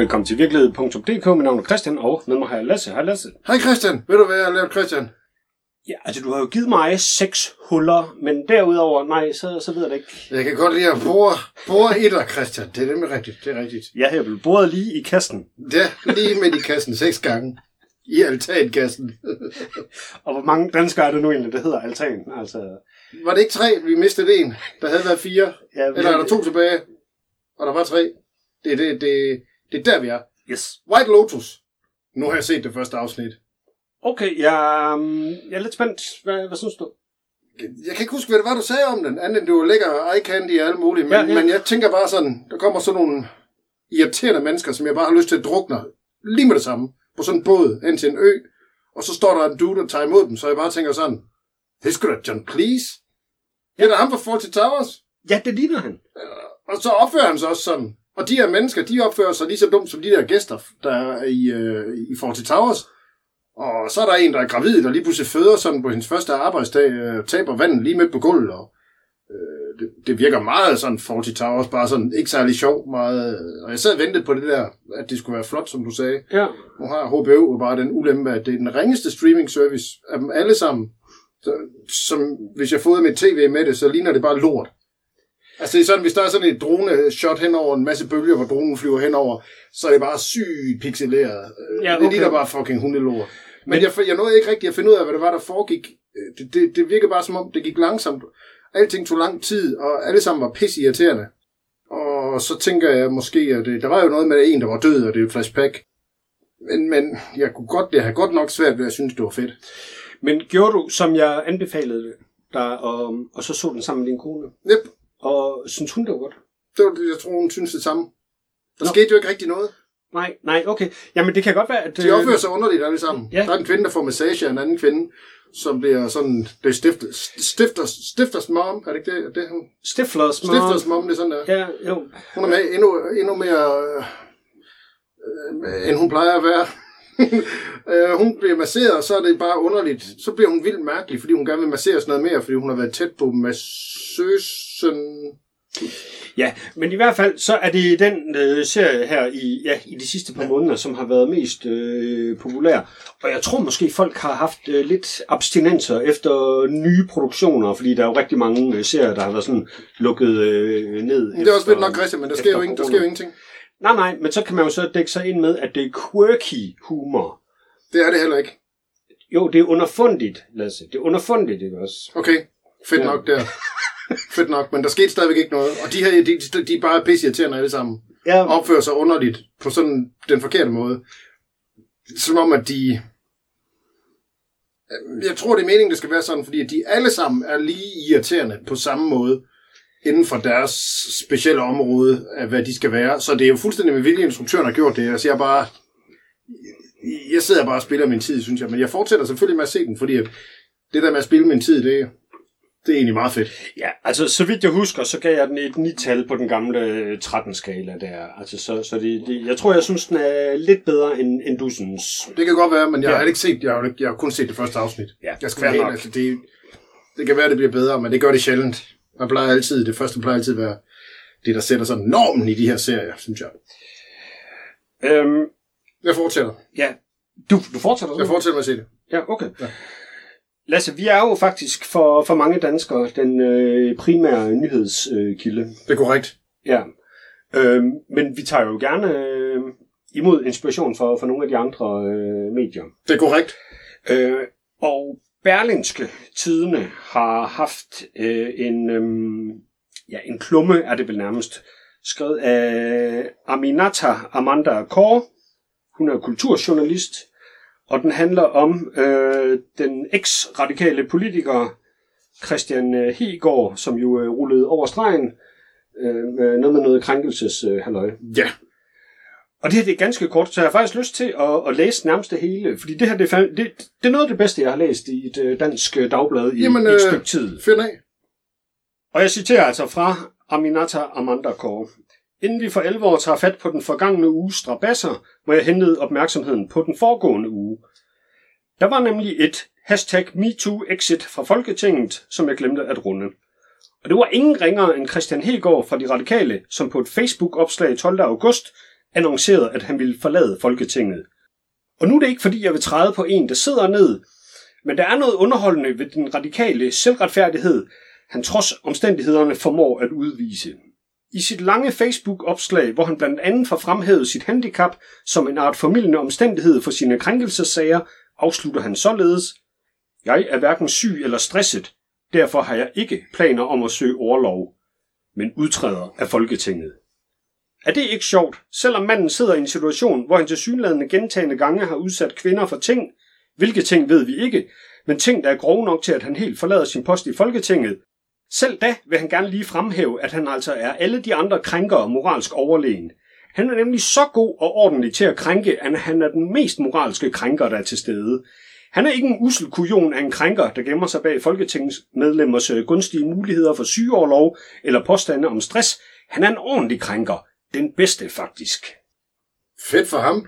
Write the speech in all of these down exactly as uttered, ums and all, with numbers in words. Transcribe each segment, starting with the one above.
Velkommen til virkelighed punktum d k. Mit navn er Christian, og med mig har jeg Lasse. Hej Lasse. Hej Christian. Ved du hvad jeg har lavet, Christian? Ja, altså du har jo givet mig seks huller, men derudover, nej, så, så ved jeg det ikke. Jeg kan godt lide at bore, bore i dig, Christian. Det er nemlig rigtigt, det er rigtigt. Jeg har blevet boret lige i kassen. Ja, lige midt i kassen seks gange. I altankassen. Og hvor mange danskere er det nu egentlig, der hedder altan? Altså... Var det ikke tre? Vi mistede en. Der havde været fire. Ja, vi... Eller er der to tilbage? Og der var tre. Det er det, det, det er der, vi er. Yes. White Lotus. Nu har jeg set det første afsnit. Okay, jeg, jeg er lidt spændt. Hvad, hvad synes du? Jeg kan ikke huske, hvad det var, du sagde om den. Andet end du lægger eye candy og alt muligt. Men, ja, ja. men jeg tænker bare sådan, der kommer sådan nogle irriterende mennesker, som jeg bare har lyst til at drukne lige med det samme. På sådan en båd ind til en ø. Og så står der en dude, der tager imod dem. Så jeg bare tænker sådan, det er sgu da John Cleese. Ja. Det er ham fra Fawlty Towers. Ja, det ligner han. Og så opfører han sig også sådan. Og de her mennesker, de opfører sig lige så dumt som de der gæster, der er i, øh, i Fawlty Towers. Og så er der en, der er gravid, der lige pludselig føder sådan på hendes første arbejdsdag, øh, taber vandet lige midt på gulvet. Og, øh, det, det virker meget sådan Fawlty Towers, bare sådan ikke særlig sjov. Meget, og jeg sad og ventede på det der, at det skulle være flot, som du sagde. Ja. Nu har H B O bare den ulempe, at det er den ringeste streaming service af dem alle sammen. Så, som hvis jeg fodrer mit tv med det, så ligner det bare lort. Altså det er sådan, hvis der er sådan et drone-shot henover en masse bølger, hvor dronen flyver henover, så er det bare sygt pixeleret. Ja, okay. Det ligner bare fucking hundelort. Men, Men jeg, jeg nåede ikke rigtig at finde ud af, hvad det var, der foregik. Det, det, det virker bare som om, det gik langsomt. Alting tog lang tid, og alle sammen var pisseirriterende. Og så tænker jeg måske, at det, der var jo noget med en, der var død, og det er et flashback. Men, men jeg kunne godt, det har godt nok svært ved at synes, det var fedt. Men gjorde du, som jeg anbefalede dig, og, og så så den sammen med din kone? Yep. Og synes hun det var godt? Det var det, jeg tror, hun synes det samme. Der Nå. skete jo ikke rigtig noget. Nej, nej, okay. Jamen, det kan godt være, at... De opfører sig underligt alle sammen. Ja. Der er en kvinde, der får massage af en anden kvinde, som bliver sådan... Det er stifter, stifter, stifters mom, er det ikke det? det hun? Stiflers mom. Stifters mom, det er sådan der. Ja, jo. Hun er med endnu, endnu mere, øh, end hun plejer at være. øh, hun bliver masseret, og så er det bare underligt. Så bliver hun vildt mærkelig, fordi hun gerne vil masseres noget mere, fordi hun har været tæt på massøsen. Ja, men i hvert fald så er det den øh, serie her i, ja, i de sidste par måneder, som har været mest øh, populær. Og jeg tror måske folk har haft øh, lidt abstinenser efter nye produktioner, fordi der er jo rigtig mange øh, serier, der har været sådan lukket øh, ned. Det er også lidt nok, Christian, men der sker, jo ingen, der sker jo ingenting. Nej, nej, men så kan man jo så dække sig ind med, at det er quirky humor. Det er det heller ikke. Jo, det er underfundigt, Lasse. Det er underfundigt, ikke også? Okay, fedt ja. nok der. Fedt nok, men der skete stadigvæk ikke noget. Og de her, de, de, de er bare pisseirriterende alle sammen. Ja. Opfører sig underligt på sådan den forkerte måde. Som om, at de... Jeg tror, det er meningen, det skal være sådan, fordi de alle sammen er lige irriterende på samme måde inden for deres specielle område af, hvad de skal være. Så det er jo fuldstændig med vilje, instruktøren har gjort det. Jeg siger bare... Jeg sidder bare og spiller min tid, synes jeg. Men jeg fortsætter selvfølgelig med at se den, fordi at det der med at spille min tid, det er... Det er egentlig meget fedt. Ja, altså så vidt jeg husker, så gav jeg den et ni-tal på den gamle tretten-skala der. Altså så, så det, det, jeg tror, jeg synes, den er lidt bedre, end, end du synes. Det kan godt være, men jeg ja. har ikke set, jeg har, ikke, jeg har kun set det første afsnit. Ja, jeg skal være altså, det, det kan være, det bliver bedre, men det gør det sjældent. Man plejer altid, det første plejer altid at være det, der sætter sådan normen i de her serier, synes jeg. Øhm, jeg fortsætter. Ja, du, du fortsætter? Jeg fortsætter med at se det. Ja, okay. Ja. Lasse, vi er jo faktisk for, for mange danskere den øh, primære nyhedskilde. Øh, det er korrekt. Ja, øh, men vi tager jo gerne øh, imod inspiration for, for nogle af de andre øh, medier. Det er korrekt. Øh, og Berlingske Tidende har haft øh, en, øh, ja, en klumme, er det vel nærmest, skrevet af Aminata Amanda Kaur. Hun er kulturjournalist. Og den handler om øh, den eks-radikale politiker Christian Hegaard, som jo øh, rullede over stregen øh, med noget med noget krænkelses-halløj. Øh, ja. Og det her det er ganske kort, så jeg har faktisk lyst til at, at læse nærmest det hele, fordi det her det er, det, det er noget af det bedste, jeg har læst i et øh, dansk dagblad i, Jamen, øh, i et stykke tid. Find af. Og jeg citerer altså fra Aminata Amanda Kaur. Inden vi for alvor tager fat på den forgangne uges strabasser, må jeg henlede opmærksomheden på den foregående uge. Der var nemlig et hashtag MeToo-exit fra Folketinget, som jeg glemte at runde. Og det var ingen ringere end Christian Hegaard fra De Radikale, som på et Facebook-opslag tolvte august annoncerede, at han ville forlade Folketinget. Og nu er det ikke, fordi jeg vil træde på en, der sidder ned, men der er noget underholdende ved den radikale selvretfærdighed, han trods omstændighederne formår at udvise. I sit lange Facebook-opslag, hvor han blandt andet får fremhævet sit handicap som en art formildende omstændighed for sine krænkelsessager, afslutter han således: Jeg er hverken syg eller stresset, derfor har jeg ikke planer om at søge orlov, men udtræder af Folketinget. Er det ikke sjovt, selvom manden sidder i en situation, hvor han tilsyneladende gentagne gange har udsat kvinder for ting, hvilke ting ved vi ikke, men ting, der er grove nok til, at han helt forlader sin post i Folketinget. Selv da vil han gerne lige fremhæve, at han altså er alle de andre krænkere moralsk overlegen. Han er nemlig så god og ordentlig til at krænke, at han er den mest moralske krænker, der er til stede. Han er ikke en ussel kujon af en krænker, der gemmer sig bag folketingsmedlemmers gunstige muligheder for sygeorlov eller påstande om stress. Han er en ordentlig krænker. Den bedste, faktisk. Fedt for ham.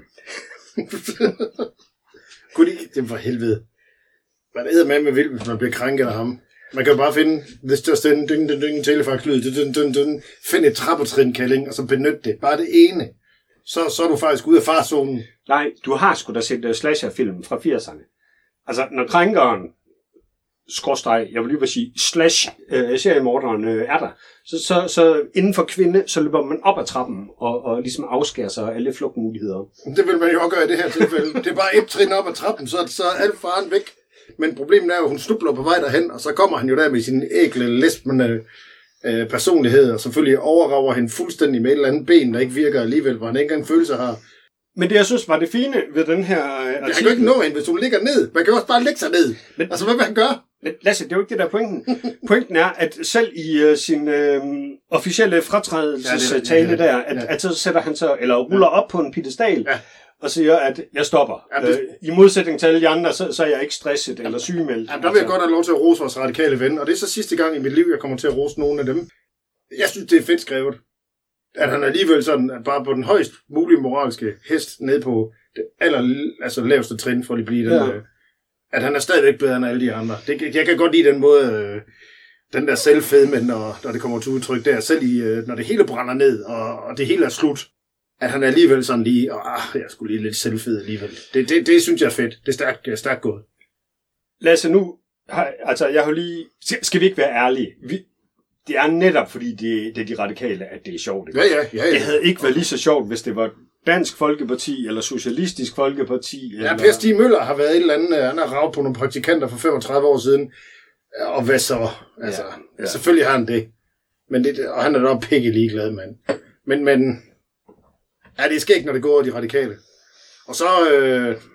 Gud, det er for helvede. Man æder med med vildt, hvis man bliver krænket af ham. Man kan jo bare finde, this just in, ding, ding, ding, telefaxlyd, ding, ding, ding, find et trappetrin-kælling, og så benyt det. Bare det ene. Så, så er du faktisk ude af farzonen. Nej, du har sgu da set uh, slasher-film fra firserne. Altså, når krænkeren, skråstreg, jeg vil lige vil sige, slash uh, seriemorderen uh, er der, så, så, så inden for kvinde, så løber man op ad trappen og, og ligesom afskærer sig alle flugtmuligheder. Det vil man jo også gøre i det her tilfælde. Det er bare et trin op ad trappen, så, så er alt faren væk. Men problemet er jo, at hun snubler på vej derhen, og så kommer han jo der med sin ægle, lesbende øh, personlighed, og selvfølgelig overrager hende fuldstændig med et eller andet ben, der ikke virker alligevel, hvor han ikke engang følelser har. Men det, jeg synes, var det fine ved den her øh, artikel... Jeg kan jo ikke nå hende, hvis hun ligger ned. Man kan jo også bare lægge sig ned. Men, altså, hvad vil han gøre? Men Lasse, det er jo ikke det der pointen. Pointen er, at selv i uh, sin øh, officielle fratrædelsestale ja, ja, ja, ja. der, at, ja. at så sætter han sig, eller ruller op på en piedestal, ja. og siger, at jeg stopper. Ja, det... øh, I modsætning til alle de andre, så, så er jeg ikke stresset ja. eller sygemeldt. Ja, der vil jeg godt have lov til at rose vores radikale ven, og det er så sidste gang i mit liv, jeg kommer til at rose nogle af dem. Jeg synes, det er fedt skrevet. At han alligevel sådan, at bare på den højst mulige moralske hest, ned på det aller altså, laveste trin, for at blive den, ja. øh, at han er stadigvæk bedre end alle de andre. Det, jeg kan godt lide den måde, øh, den der selvfedme, når, når det kommer til udtryk der, selv i, øh, når det hele brænder ned, og, og det hele er slut, at han er alligevel sådan lige, og ah, jeg skulle lige lidt selvfed alligevel. Det, det, det synes jeg er fedt. Det er stærkt, stærkt gået. Lasse, nu, har, altså jeg har lige, skal vi ikke være ærlige? Vi, det er netop fordi, det, det er de radikale, at det er sjovt. Ikke? Ja, ja, ja, ja. Det havde ikke været lige så sjovt, hvis det var Dansk Folkeparti, eller Socialistisk Folkeparti. Ja, Per Stig Møller har været et eller andet, han har ravet på nogle praktikanter for femogtredive år siden. Og hvad så? Altså, ja, ja. Selvfølgelig har han det. Men det, og han er da pikke ligeglad, mand. Men, men, ja, det er skægt, når det går over de radikale. Og så, øh, øh,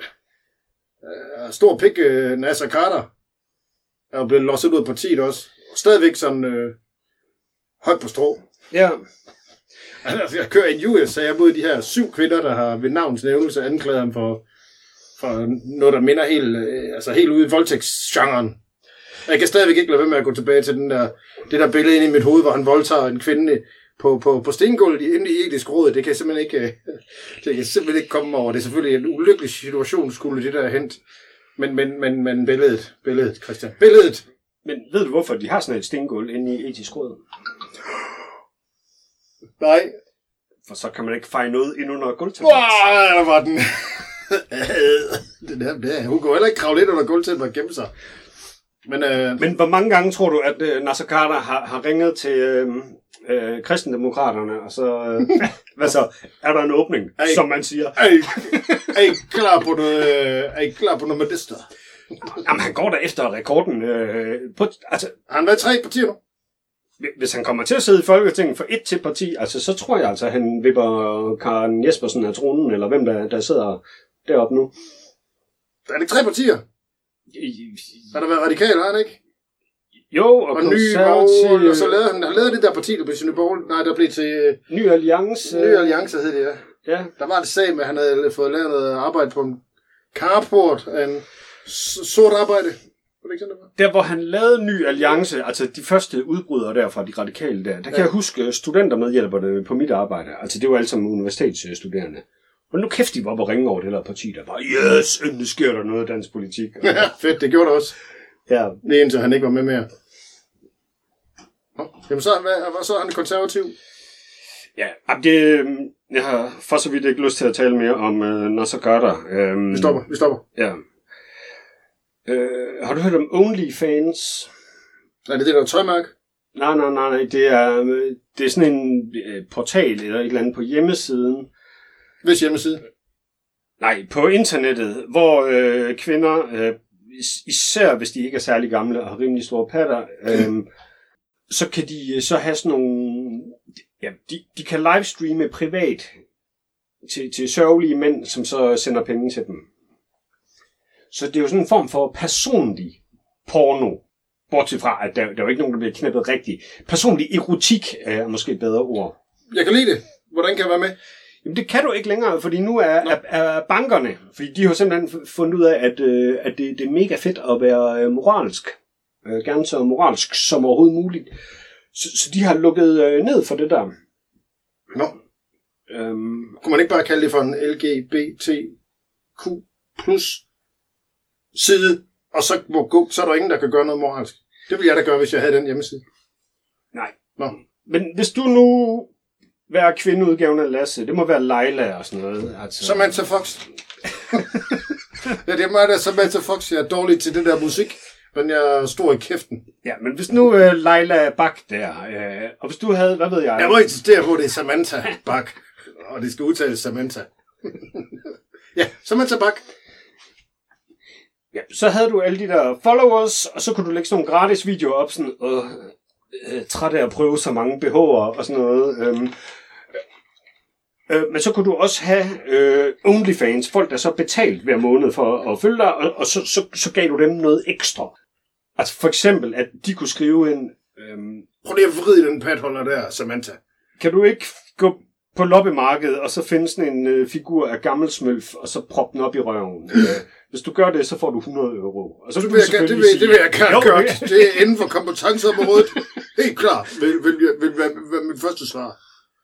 stor pik, øh, Nasser Carter, er jo blevet losset ud af partiet også. Stadigvæk sådan øh, højt på strå. Ja. Altså, jeg kører en U S-sag mod de her syv kvinder, der har ved navns nævnelse anklaget ham for, for noget, der minder helt, øh, altså helt ude i voldtægtsgenren. Jeg kan stadigvæk ikke lade være med at gå tilbage til den der, det der billede inde i mit hoved, hvor han voldtager en kvinde på, på, på stengulvet inde i etisk råd. Det kan jeg simpelthen ikke, øh, det kan simpelthen ikke komme over. Det er selvfølgelig en ulykkelig situation, skulle det der hent. Men, men, men, men billedet, billedet, Christian, billedet. Men ved du, hvorfor de har sådan et stengulv inde i etisk råd? Nej. For så kan man ikke fejre noget ind under gulvtæppet. Wow, der var den. den her, der. Hun går heller ikke kravle lidt under gulvtæppet og gemme sig. Men, øh... Men hvor mange gange tror du, at øh, Nasser Carter har, har ringet til øh, øh, kristendemokraterne, og så, øh, hvad så, er der en åbning, ej, som man siger? Er I, er I klar på noget, er I klar på noget med det sted? Jamen, han går der efter rekorden. Øh, på, altså, har han været tre partier nu? Hvis han kommer til at sidde i Folketinget for et til parti, altså, så tror jeg altså, at han vipper Karen Jespersen af tronen, eller hvem der, der sidder deroppe nu. Er det tre partier? Har der været radikal, har han ikke? Jo, og, og Nye Borgerlige, og så lavede han, han lavede det der parti, der blev til Nye Borgerlige. Nej, der blev til... Ny Alliance. Ny Alliance hed det, ja. Ja. Der var det sag med, at han havde fået lavet noget arbejde på en carport af en sort arbejde. Der, hvor han lavede Ny Alliance, altså de første udbrydere der fra de radikale der, der kan ja. jeg huske studentermedhjælperne på mit arbejde. Altså det var alle sammen universitetsstuderende. Og nu kæft, de var på ringe over det der parti, der var, yes, endelig sker der noget i dansk politik. Ja, fedt, det gjorde det også. Ja. Det er indtil han ikke var med mere. Jamen så, hvad, så er han konservativ? Ja, det, jeg har for så vidt ikke lyst til at tale mere om, øh, når så gør der. Øhm, vi stopper, vi stopper. Ja. Øh, har du hørt om OnlyFans? Er det det der tøjmærke? Nej, nej, nej, nej. Det er, det er sådan en øh, portal eller et eller andet på hjemmesiden. Hvis hjemmeside? Nej, på internettet, hvor øh, kvinder, øh, især hvis de ikke er særlig gamle og har rimelig store patter, øh, så kan de så have sådan nogle... Ja, de, de kan livestreame privat til, til sørgelige mænd, som så sender penge til dem. Så det er jo sådan en form for personlig porno. Bortset fra, at der, der er jo ikke nogen, der bliver knippet rigtigt. Personlig erotik er måske et bedre ord. Jeg kan lide det. Hvordan kan jeg være med? Jamen det kan du ikke længere, fordi nu er, er, er bankerne, fordi de har simpelthen fundet ud af, at, øh, at det, det er mega fedt at være øh, moralsk. Øh, gerne så moralsk som overhovedet muligt. Så, så de har lukket øh, ned for det der. Nå. Øhm, Kunne man ikke bare kalde det for en L G B T Q plus side, og så, så er der ingen, der kan gøre noget moralsk? Det ville jeg da gøre, hvis jeg havde den hjemmeside. Nej. Nå. Men hvis du nu være kvindeudgaven af Lasse, det må være Leila og sådan noget. Altså. Samantha Fox. Ja, det er mig, der Samantha Fox. Jeg er dårlig til det der musik, men jeg er stor i kæften. Ja, men hvis nu uh, Leila Bak der, uh, og hvis du havde, hvad ved jeg? Jeg må insistere på, at det er Samantha Bak, og det skal udtales Samantha. Ja, Samantha Bak. Ja, så havde du alle de der followers, og så kunne du lægge sådan nogle gratis videoer op, sådan, og øh, træt af at prøve så mange B H'er og sådan noget. Øhm, øh, men så kunne du også have øh, OnlyFans, folk der så betalt hver måned for at følge dig, og, og så, så, så gav du dem noget ekstra. Altså for eksempel, at de kunne skrive en... Øhm, Prøv lige at vride den patholder der, Samantha. Kan du ikke gå på loppemarkedet, og så finde sådan en øh, figur af gammelsmølf, og så proppe den op i røven? øh, Hvis du gør det, så får du hundrede euro. Og så det, vil jeg, det, vil, sige, det vil jeg gerne gøre. Det er inden for kompetenceområdet. Helt klart vil, vil, vil, vil være, være mit første svar.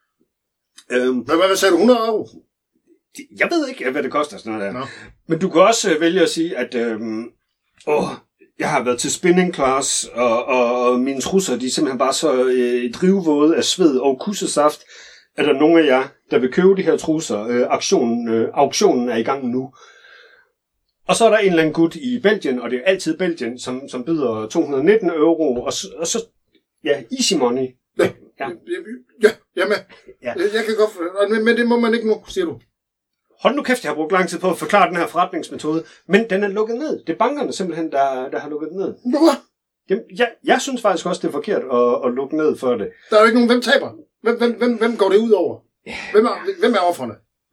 Øhm, Men hvad, hvad sagde du? hundrede euro? Jeg ved ikke, hvad det koster sådan noget der. No. Men du kan også øh, vælge at sige, at øhm, åh, jeg har været til spinning class, og, og, og mine trusser, de er simpelthen bare så øh, drivvåde af sved og kussesaft, at der er nogen af jer, der vil købe de her trusser. Øh, auktionen, øh, auktionen er i gang nu. Og så er der en eller anden gut i Belgien, og det er altid Belgien, som, som byder to hundrede og nitten euro, og så, og så ja, easy money. Ja, ja. ja jeg er med. Ja. Jeg, jeg kan godt, men, men det må man ikke nu, siger du. Hold nu kæft, jeg har brugt lang tid på at forklare den her forretningsmetode, men den er lukket ned. Det er bankerne simpelthen, der, der har lukket den ned. Hvorfor? Jamen, jeg, jeg synes faktisk også, det er forkert at, at lukke ned for det. Der er jo ikke nogen, hvem taber? Hvem, hvem, hvem, hvem går det ud over? Hvem er, hvem er offerne?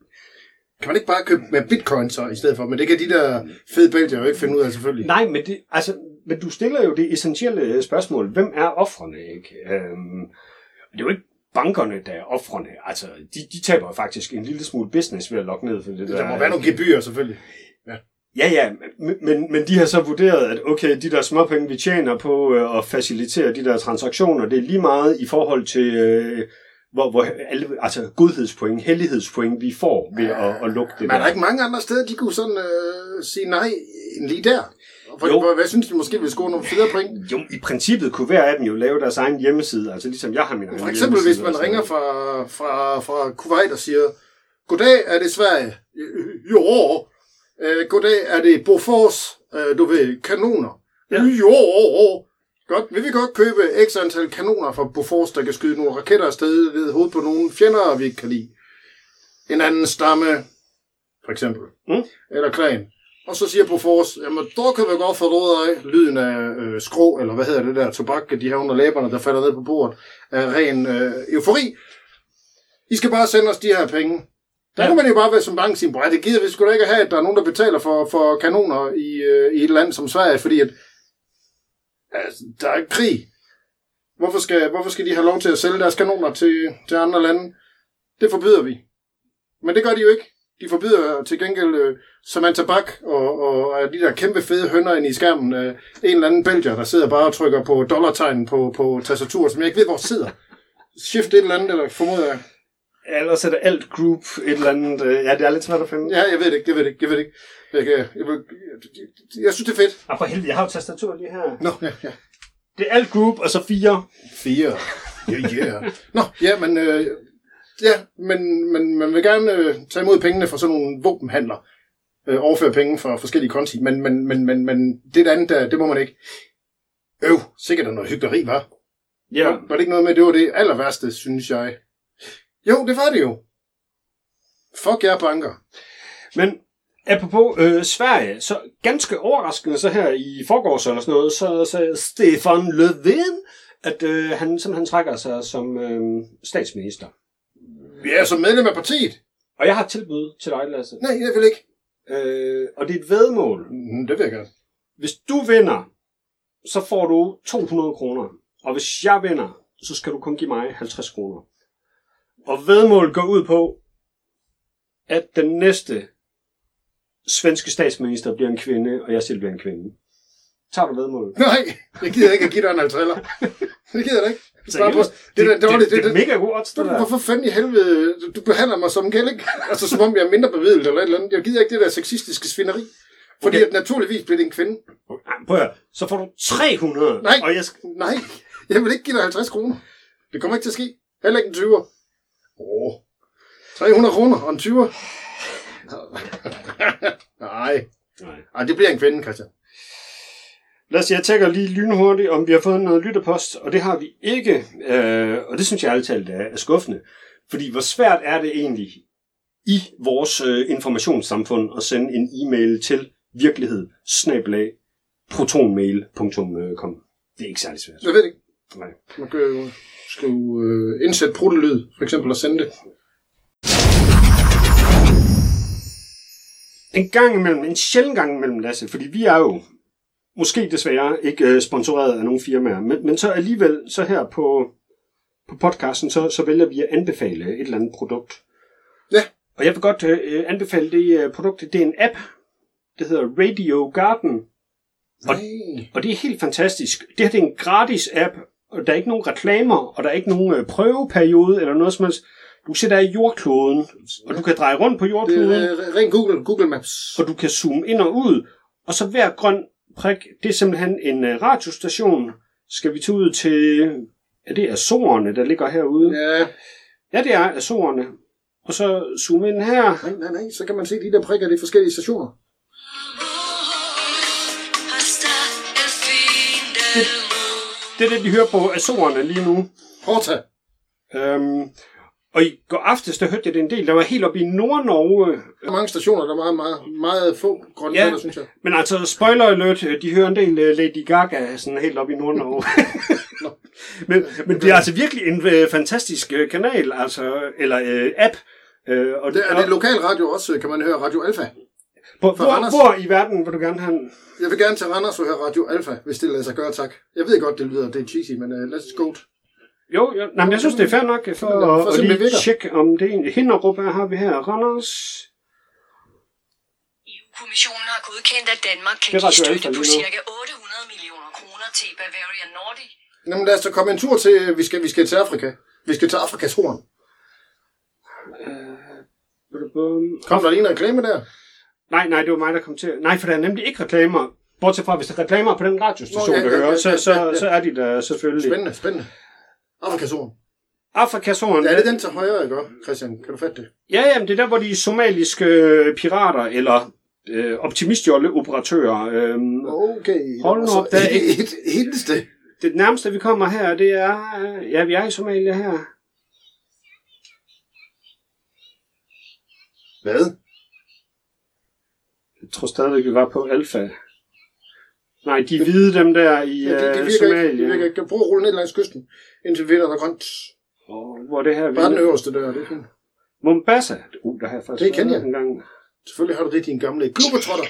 Kan man ikke bare købe med bitcoin så i stedet for? Men det kan de der fede bælger jo ikke finde ud af, selvfølgelig. Nej, men, det, altså, men du stiller jo det essentielle spørgsmål. Hvem er offrene, ikke? Øhm, det er jo ikke bankerne, der er offrene. Altså, de, de taber faktisk en lille smule business ved at lukke ned for det der. Der må være nogle gebyrer, selvfølgelig. Ja. Ja, ja, men, men de har så vurderet, at okay, de der småpenge, vi tjener på øh, at facilitere de der transaktioner, det er lige meget i forhold til... Øh, Hvor, hvor alle, altså godhedspoint, hellighedspoint, vi får ved ja, at, at lukke det men der. Men er der ikke mange andre steder, de kunne sådan øh, sige nej lige der? For, hvad synes de måske ville score nogle flere point? Jo, i princippet kunne hver af dem jo lave deres egen hjemmeside, altså ligesom jeg har min egen For eksempel hvis man ringer fra, fra, fra Kuwait og siger, goddag, er det Sverige? Jo, øh, goddag, er det Bofors, øh, du ved, kanoner? Ja. Jo, godt, vi vil godt købe x antal kanoner fra Bofors, der kan skyde nogle raketter afsted ved hovedet på nogle fjender, vi ikke kan lide. En anden stamme, for eksempel. Mm. Eller klan. Og så siger Bofors, jamen, der kan vi godt få råd af lyden af øh, skrå, eller hvad hedder det der, tobak, de her under læberne, der falder ned på bordet, af ren øh, eufori. I skal bare sende os de her penge. Der ja. Kan man jo bare være som bank sige, det gider vi sgu da ikke have, at der er nogen, der betaler for, for kanoner i, øh, i et land som Sverige, fordi at altså, der er krig. Hvorfor skal, hvorfor skal de have lov til at sælge deres kanoner til, til andre lande? Det forbyder vi. Men det gør de jo ikke. De forbyder til gengæld uh, Samantha Bak og, og, og de der kæmpe fede hønner inde i skærmen. Uh, en eller anden belgier, der sidder bare og trykker på dollartegnen på, på tastatur, som jeg ikke ved, hvor sidder. Shift et eller andet, eller formoder jeg. Ellers er det alt group et eller andet. Ja, det er lidt svært at finde. Ja, jeg ved det ikke, jeg ved det ikke, jeg ved det ikke. Jeg, jeg, jeg, jeg, jeg synes, det er fedt. Ah, for helvede, jeg har jo tastatur lige her. Nå, ja, ja. Det er alt group, og så fire. Fire. Ja, yeah, yeah. Nå, ja, men øh, Ja, men, men man vil gerne øh, tage imod pengene fra sådan nogle våbenhandler. Øh, overføre penge fra forskellige konti. Men, men, men, men, men det andet, der, det må man ikke. Øv, sikkert er noget hyggeleri, var. Ja. Var, var det ikke noget med, det var det aller værste, synes jeg. Jo, det var det jo. Fuck jer banker. Men apropos øh, Sverige, så ganske overraskende så her i forgårs eller sådan noget, så sagde Stefan Löfven, at øh, han simpelthen trækker sig som øh, statsminister. Ja, som medlem af partiet. Og jeg har et tilbud til dig, Lasse. Nej, jeg vil ikke. Øh, og det er et væddemål. Mm, det vil jeg gerne. Hvis du vinder, så får du to hundrede kroner. Og hvis jeg vinder, så skal du kun give mig halvtreds kroner. Og væddemålet går ud på, at den næste svenske statsminister bliver en kvinde, og jeg selv bliver en kvinde. Tager du væddemålet? Nej, jeg gider ikke at give dig en halvtreller. Det gider jeg ikke. Det, det, det, det, det, det er mega god odds, det der. Hvorfor fanden i helvede, du behandler mig som en kælling? Altså som om jeg er mindre bevidlet eller et eller andet. Jeg gider ikke det der sexistiske svineri. Fordi okay. At naturligvis bliver det en kvinde. Prøv at, så får du tre hundrede. Nej, og jeg sk- nej, jeg vil ikke give dig halvtreds kroner. Det kommer ikke til at ske. Heller ikke en tyver. Åh, tre hundrede kroner og en tyver. Nej. Nej, det bliver en kvinde, Christian. Lad os, jeg tjekker lige lynhurtigt, om vi har fået noget lytterpost, og det har vi ikke. Øh, og det synes jeg altid er, er skuffende. Fordi hvor svært er det egentlig i vores øh, informationssamfund at sende en e-mail til virkelighed snabel-a protonmail punktum com. Det er ikke særlig svært. Jeg ved det ikke. Nej. Man kan jo skrive øh, indsæt pruttelyd, for eksempel, og sende det. En gang imellem, en sjældent gang imellem, Lasse, fordi vi er jo måske desværre ikke sponsoreret af nogle firmaer, men, men så alligevel, så her på, på podcasten, så, så vælger vi at anbefale et eller andet produkt. Ja. Og jeg vil godt øh, anbefale det uh, produkt, det er en app, det hedder Radio Garden. Og, og det er helt fantastisk. Det her det er en gratis app, og der er ikke nogen reklamer, og der er ikke nogen øh, prøveperiode eller noget som helst. Du sætter i jordkloden, og du kan dreje rundt på jordkloden. Det er ren Google, Google Maps. Og du kan zoome ind og ud, og så hver grøn prik, det er simpelthen en uh, radiostation. Skal vi tage ud til, er det Azorerne, der ligger herude? Ja. Ja, det er Azorerne. Og så zoome ind her. Nej, nej, nej, så kan man se de der prikker, de forskellige stationer. Det, det er det, vi hører på Azorerne lige nu. Horta. Øhm, og i går aftes, der hørte jeg det en del, der var helt oppe i Nord-Norge. Der er mange stationer, der er meget, meget, meget få grønne ja, pletter, synes jeg. Men altså, spoiler alert, de hører en del Lady Gaga sådan helt oppe i Nord-Norge. men, men det er altså virkelig en øh, fantastisk øh, kanal, altså, eller øh, app. Øh, og det, er det lokal radio også, kan man høre Radio Alfa? På, hvor, hvor i verden vil du gerne have en? Jeg vil gerne til Randers og høre Radio Alfa, hvis det lader sig gøre, tak. Jeg ved godt, det lyder, det er cheesy, men uh, let's go. Jo, jo. Nej, men jeg synes, det er fair nok for, for at, at lige tjekke, om det er en Hinderup, hvad har vi her? Randers. E U-kommissionen har godkendt, at Danmark kan give støtte på cirka otte hundrede millioner kroner til Bavarian Nordic. Jamen lad os da komme en tur til, vi skal, vi skal til Afrika. Vi skal til Afrikas Horn. Uh, kom der lige en reklame der? Nej, nej, det var mig, der kom til. Nej, for der er nemlig ikke reklamer. Bortset fra, hvis der er reklamer på den radiostation, Nå, ja, du ja, hører, ja, ja, ja, så, ja, ja. så er de der selvfølgelig. Spændende, spændende. Afrikas Horn. Afrikas Horn. Ja, er det den til højre, ikke? Christian, kan du fatte det? Ja, jamen, det er der, hvor de somaliske pirater, eller øh, optimistjolle-operatører. Øh, okay. Hold nu op, der er et, et, et, det. Det nærmeste, vi kommer her, det er... Øh, ja, vi er i Somalia her. Hvad? Jeg tror stadigvæk, vi var på Alfa. Nej, de hvide dem der i ja, det, det virker Somalia. Ikke, det virker ikke. Prøv at rulle ned langs kysten, indtil vinder der grønt. Og hvor er det her? Bare den øverste der, det er fint. Mombasa. Uh, der har jeg faktisk det kender jeg. En gang. Selvfølgelig har du det, din gamle globetrotter.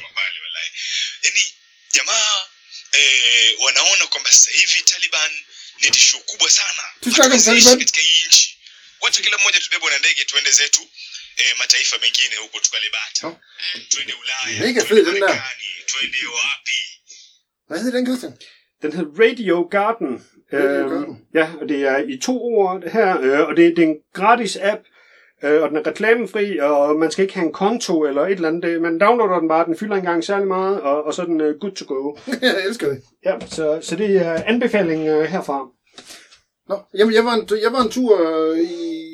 Jamaa eh, wanaona kwamba sasa hivi Taliban ni tishio kubwa sana katika hii nchi. Wacha kila mmoja tubebwe na ndege tuende zetu eh, mataifa mengine huko tukalebata. Oh. Twende Ulaya, mega fed den der. Twende wapi? Hvad hedder den, Christian? Den hedder Radio Garden. Radio øh, Garden. Ja, og det er i to ord her, øh, og det, det er en gratis app, øh, og den er reklamefri, og man skal ikke have en konto eller et eller andet. Man downloader den bare, den fylder ikke engang særlig meget, og, og så er den uh, good to go. Jeg elsker det. Ja, så, så det er anbefaling uh, herfra. Nå, jamen jeg var en, jeg var en tur øh, i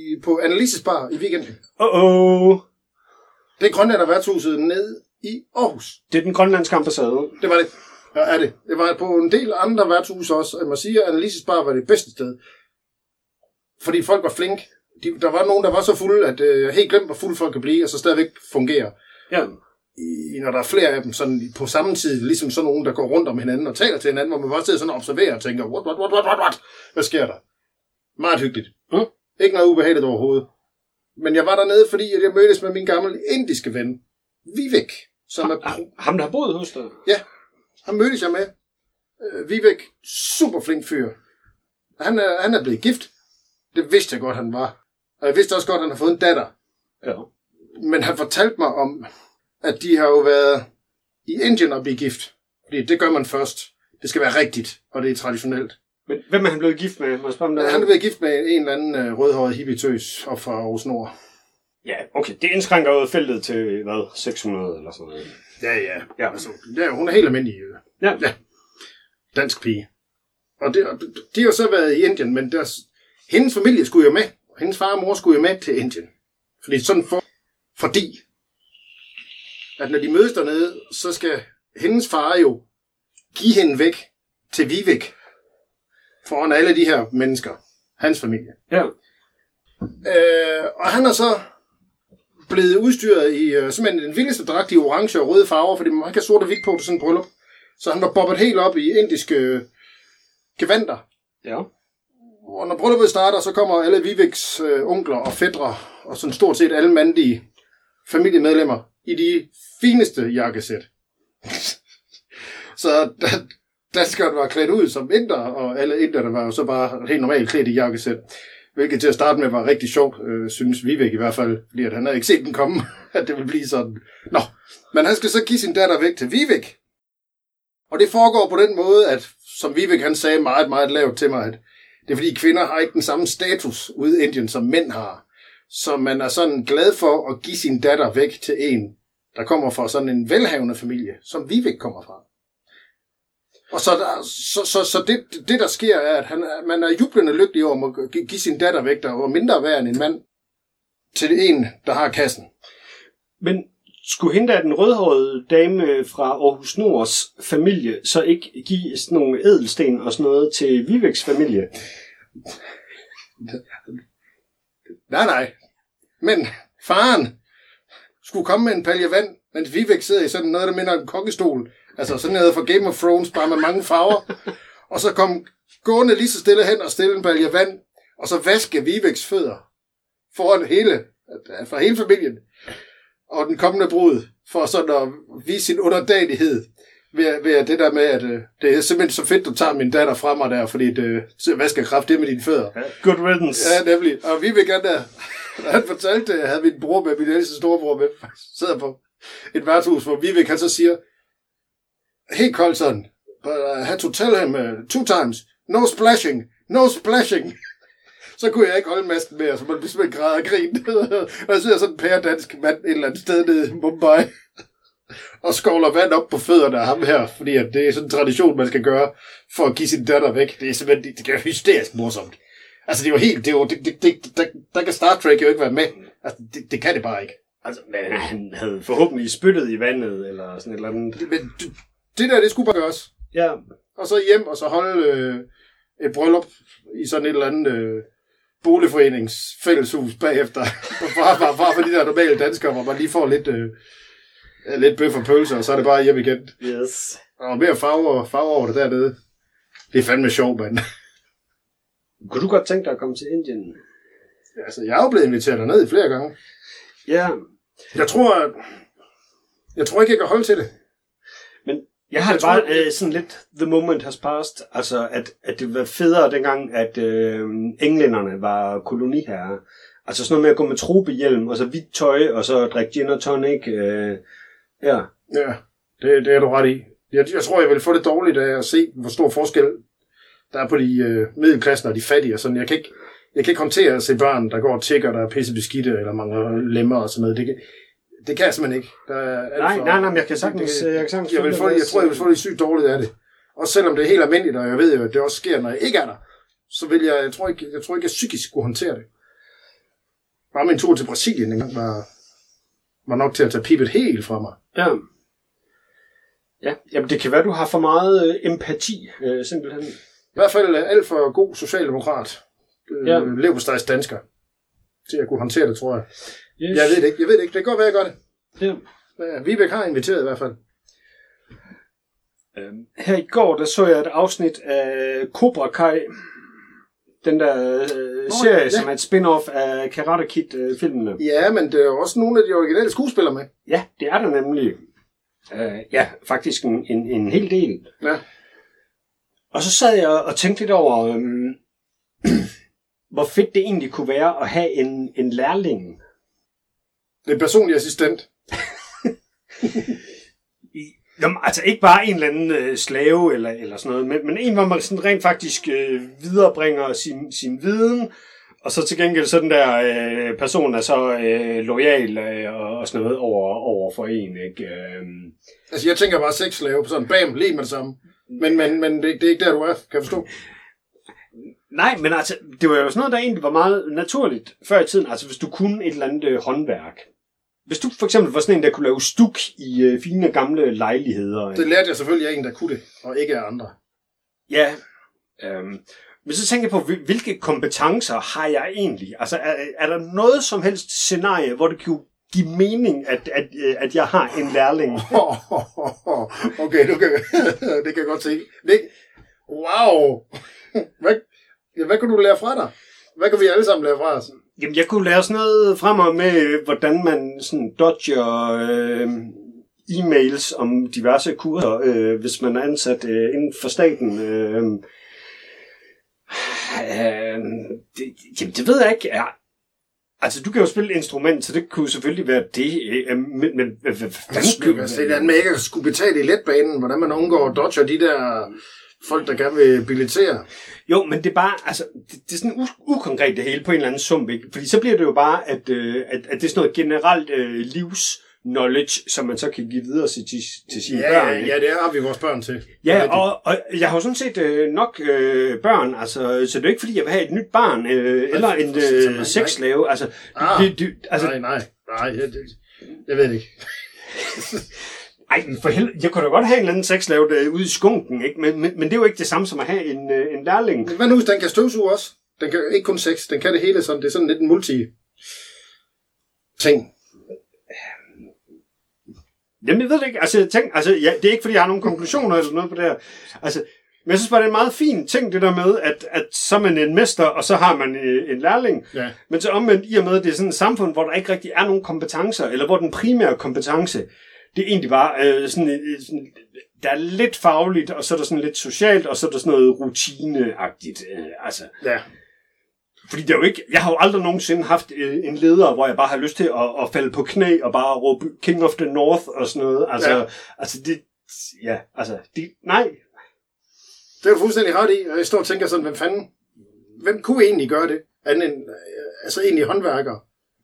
på Annalises Bar i weekenden. Uh-oh. Det er Grønland og værtshuset ned i Aarhus. Det er den grønlandske ambassade. Det var det. Ja, er det. Det var på en del andre værtshus også. Jeg må sige, at Annalises Bar var det bedste sted. Fordi folk var flinke. De, der var nogen, der var så fulde, at øh, helt glemt, hvor fulde folk kan blive, og så stadigvæk fungerer. Ja. I, når der er flere af dem sådan, på samme tid, ligesom sådan nogen, der går rundt om hinanden og taler til hinanden, hvor man bare sidder sådan og observerer og tænker, what, what, what, what, what, what? Hvad sker der? Meget hyggeligt. Mm. Ikke noget ubehageligt overhovedet. Men jeg var dernede, fordi jeg mødtes med min gamle indiske ven, Vivek. Som ha, er... Ham, der har boet hos dig? Ja, ham mødtes jeg med. Uh, Vivek, super flink fyr. Han er, han er blevet gift. Det vidste jeg godt, han var. Og jeg vidste også godt, at han har fået en datter. Ja. Men han fortalte mig om, at de har jo været i Indien og blive gift. Fordi det gør man først. Det skal være rigtigt, og det er traditionelt. Men hvem er han blevet gift med? Må jeg spørge, om der... Han er blevet gift med en eller anden uh, rødhåret hippietøs op fra Aarhus Nord. Ja, okay. Det indskrænker jo feltet til, hvad, seks hundrede eller sådan noget. Ja, ja. ja. Altså, det er, hun er helt almindelig. Uh, ja. ja. Dansk pige. Og det, de har jo så været i Indien, men deres, hendes familie skulle jo med. Hendes far og mor skulle jo med til Indien. Fordi sådan for, fordi, at når de mødes dernede, så skal hendes far jo give hende væk til Vivek. Foran alle de her mennesker. Hans familie. Ja. Øh, og han er så blevet udstyret i uh, simpelthen den vildeste dragt i orange og røde farver, fordi man kan have sort og hvidt på til sådan en bryllup. Så han var bobbet helt op i indiske gevanter. Ja. Og når brylluppet starter, så kommer alle Viveks øh, onkler og fætre, og sådan stort set alle mandlige familiemedlemmer, i de fineste jakkesæt. Så danskerne var klædt ud som inder, og alle inderne var jo så bare helt normalt klædt i jakkesæt. Hvilket til at starte med var rigtig sjovt, øh, synes Vivek i hvert fald, fordi at han havde ikke set den komme, at det ville blive sådan. Nå, men han skal så give sin datter væk til Vivek. Og det foregår på den måde, at som Vivek han sagde meget, meget lavt til mig, at det er fordi kvinder har ikke den samme status ude i Indien, som mænd har. Så man er sådan glad for at give sin datter væk til en, der kommer fra sådan en velhavende familie, som Vivek kommer fra. Og så, der, så, så, så det, det, der sker, er, at han, man er jublende lykkelig over at give sin datter væk, der var mindre værd end en mand, til en, der har kassen. Men skulle hende der den rødhårede dame fra Aarhus Nords familie så ikke give sådan nogle ædelsten og sådan noget til Viveks familie? Nej, nej. Men faren skulle komme med en palje vand, mens Vivek sidder i sådan noget, der minder en kokkestol. Altså sådan noget fra Game of Thrones, bare med mange farver. Og så kom gående lige så stille hen og stille en palje vand, og så vaske Viveks fødder foran hele, for hele familien. Og den kommende brud, for sådan at vise sin underdanighed ved, ved det der med, at uh, det er simpelthen så fedt, du tager min datter fra mig der, fordi det uh, vasker kraft det med dine fødder. Good riddance. Ja, nemlig. Og vi vil gerne der, han fortalte, at jeg havde min bror med, min ældste storebror med, sidder på et værtshus, hvor Vivek han så siger, helt koldt sådan, but I had to tell him uh, two times, no splashing, no splashing. Så kunne jeg ikke holde masken mere, så man blev simpelthen græd og grin. Og jeg sidder sådan en pæredansk mand et eller andet sted nede i Mumbai, og skovler vand op på fødderne af ham her, fordi at det er sådan en tradition, man skal gøre, for at give sin datter væk. Det er simpelthen, det er hysterisk morsomt. Altså, det er jo helt, det er jo, det, det, det, der, der kan Star Trek jo ikke være med. Altså, det, det kan det bare ikke. Altså, men han havde forhåbentlig spyttet i vandet, eller sådan et eller andet. Men det, det der, det skulle bare gøres. Ja. Og så hjem, og så holde øh, et bryllup i sådan et eller andet øh, boligforeningsfælleshus bagefter. Bare, bare, bare for de der normale danskere, hvor man lige får lidt, øh, lidt bøf og pølser, og så er det bare hjem igen. Yes. Og mere farver, farver over det dernede. Det er fandme sjovt, mand. Kunne du godt tænke dig at komme til Indien? Altså, jeg er jo blevet inviteret derned i flere gange. Ja. Jeg tror, at... Jeg tror ikke, jeg kan holde til det. Men jeg har det bare øh, sådan lidt the moment has passed. Altså, at, at det var federe dengang, at øh, englænderne var koloniherrer. Altså sådan noget med at gå med trobehjelm, og så hvidt tøj, og så drikke gin og tonic. Øh, ja. Ja, det, det er du ret i. Jeg, jeg tror, jeg vil få det dårligt af at se, hvor stor forskel der er på de øh, middelklassen og de fattige. Og sådan. Jeg, kan ikke, jeg kan ikke håndtere at se børn, der går og tjekker, der er pissebeskidte, eller mangler lemmer og sådan noget. Det kan, det kan jeg simpelthen ikke. Der er nej, for, nej, nej, men jeg kan sagtens... Det, jeg, kan sagtens jeg, vil få, jeg tror, jeg vil få det sygt dårligt af det. Også selvom det er helt almindeligt, og jeg ved jo, at det også sker, når jeg ikke er der, så vil jeg, jeg tror ikke, jeg tror ikke, jeg psykisk kunne håndtere det. Bare min tur til Brasilien engang var, var nok til at tage pipet helt fra mig. Ja. Ja, jamen det kan være, du har for meget øh, empati, øh, simpelthen. I hvert fald alt for god socialdemokrat. Øh, ja. Leverpostejs dansker. Til at kunne håndtere det, tror jeg. Yes. Jeg ved det ikke, jeg ved det ikke. Det kan godt være, jeg gør det. Ja. Ja, Vibeke har inviteret i hvert fald. Øhm, her i går, der så jeg et afsnit af Cobra Kai. Den der øh, Nå, serie, ja. som er et spin-off af Karate Kid-filmene. Øh, ja, men det er også nogle af de originale skuespillere med. Ja, det er der nemlig. Øh, ja, faktisk en, en, en hel del. Ja. Og så sad jeg og tænkte lidt over, øhm, hvor fedt det egentlig kunne være at have en, en lærling. En personlig assistent. Jamen, altså ikke bare en eller anden øh, slave eller, eller sådan noget, men, men en, hvor man sådan rent faktisk øh, viderebringer sin, sin viden, og så til gengæld så den der øh, person er så øh, loyal øh, og, og sådan noget over, over for en, ikke? Øh. Altså jeg tænker bare sexslave på sådan, bam, lige med det samme. Men, men, men det, det er ikke der, du er, kan jeg forstå? Nej, men altså, det var jo sådan noget, der egentlig var meget naturligt før i tiden, altså hvis du kunne et eller andet øh, håndværk. Hvis du for eksempel var sådan en, der kunne lave stuk i øh, fine gamle lejligheder. Det lærte jeg selvfølgelig af en, der kunne det, og ikke af andre. Ja, øhm, men så tænker jeg på, hvilke kompetencer har jeg egentlig? Altså, er, er der noget som helst scenarie, hvor det kunne give mening, at, at, at jeg har en lærling? Okay, du kan, det kan jeg godt se. Det, wow! Hvad, hvad kan du lære fra dig? Hvad kan vi alle sammen lære fra os? Jamen, jeg kunne lære sådan noget frem med, hvordan man sådan dodger øh, e-mails om diverse kurser, øh, hvis man er ansat øh, inden for staten. Øh, øh, det, jamen, det ved jeg ikke. Ja. Altså, du kan jo spille instrument, så det kunne selvfølgelig være det. Øh, men, men hvad skulle det? Det er med ikke at skulle betale i letbanen, hvordan man undgår at dodge de der folk, der gerne vil billetere. Jo, men det er bare, altså, det, det er sådan u- ukonkret det hele på en eller anden sump, ikke? Fordi så bliver det jo bare, at, øh, at, at det er sådan noget generelt øh, livs-knowledge, som man så kan give videre til, til, til sine ja, børn. Ja, ja, det har vi vores børn til. Ja, og, og jeg har jo sådan set øh, nok øh, børn, altså, så det er ikke fordi, jeg vil have et nyt barn, øh, eller en øh, sexslave. Altså, ah, det, det, altså, nej, nej, nej, jeg, jeg, jeg ved det ikke. Ej, for helvede, jeg kunne da godt have en eller anden sexslave ude i skunken, ikke? Men, men, men det er jo ikke det samme som at have en, en lærling. Hvad nu, hvis den kan støvsuge også? Den kan ikke kun sex, den kan det hele sådan. Det er sådan lidt en multi-ting. Jamen, jeg ved det ikke. Altså, jeg tænker, altså ja, det er ikke, fordi jeg har nogle konklusioner eller noget på det her. Altså, men jeg synes bare, det er en meget fin ting, det der med, at, at så er man en mester, og så har man en lærling. Ja. Men så omvendt i og med, at det er sådan et samfund, hvor der ikke rigtig er nogen kompetencer, eller hvor den primære kompetence, det er egentlig bare øh, sådan, sådan, der er lidt fagligt, og så er der sådan lidt socialt, og så er der sådan noget rutineagtigt. Øh, altså. Ja. Fordi det er jo ikke, jeg har jo aldrig nogensinde haft øh, en leder, hvor jeg bare har lyst til at, at falde på knæ og bare råbe King of the North og sådan noget. Altså, ja. altså det, ja, altså, det, nej. Det er du fuldstændig ret i, og jeg står og tænker sådan, hvem fanden, hvem kunne egentlig gøre det? Anden end, altså egentlig håndværkere.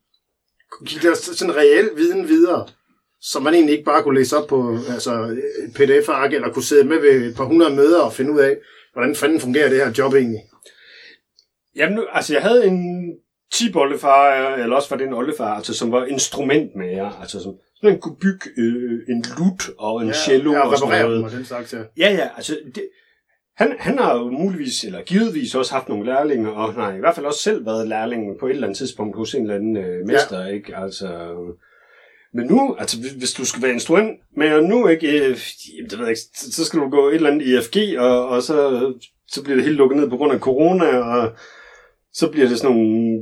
Give der sådan en reel viden videre, som man egentlig ikke bare kunne læse op på altså, et P D F-ark, eller kunne sidde med ved et par hundrede møder og finde ud af, hvordan fanden fungerer det her job egentlig. Jamen, altså, jeg havde en tip-oldefar, eller også var det en oldefar, altså, som var instrumentmager, altså, som man kunne bygge øh, en lut og en ja, cello ja, og, og sådan noget. Og den slags, ja. Ja, ja, altså, det, han, han har jo muligvis, eller givetvis også haft nogle lærlinge, og nej, i hvert fald også selv været lærling på et eller andet tidspunkt hos en eller anden øh, mester, ja. Ikke? Altså, men nu, altså, hvis du skal være instrument med nu, ikke, øh, det ved jeg ikke, så skal du gå et eller andet E F G, og, og så, så bliver det helt lukket ned på grund af corona, og så bliver det sådan nogle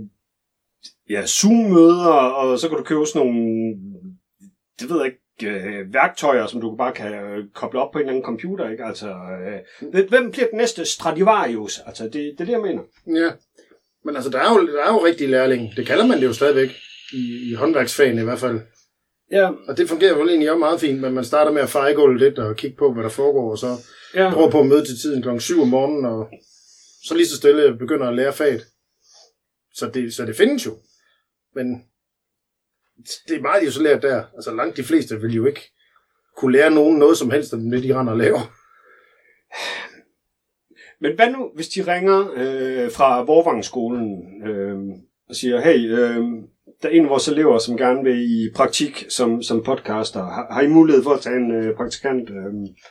ja, Zoom-møder, og så kan du købe sådan nogle, det ved jeg ikke, øh, værktøjer, som du bare kan øh, koble op på en eller anden computer, ikke? Altså, øh, hvem bliver den næste Stradivarius? Altså, det, det er det, jeg mener. Ja, men altså, der er jo, der er jo rigtig lærling. Det kalder man det jo stadigvæk, i, i håndværksfagene i hvert fald. Ja. Og det fungerer jo egentlig også meget fint, men man starter med at feje gulvet lidt og kigge på, hvad der foregår, og så ja. prøver på at møde til tiden klokken syv om morgenen, og så lige så stille begynder at lære faget. Så det, så det findes jo. Men det er meget isoleret der. Altså langt de fleste vil jo ikke kunne lære nogen noget som helst, af det de render og laver. Men hvad nu, hvis de ringer øh, fra Vorvangskolen øh, og siger, hey, øh, der er en af vores elever, som gerne vil i praktik som, som podcaster. Har, har I mulighed for at tage en øh, praktikant? Øh?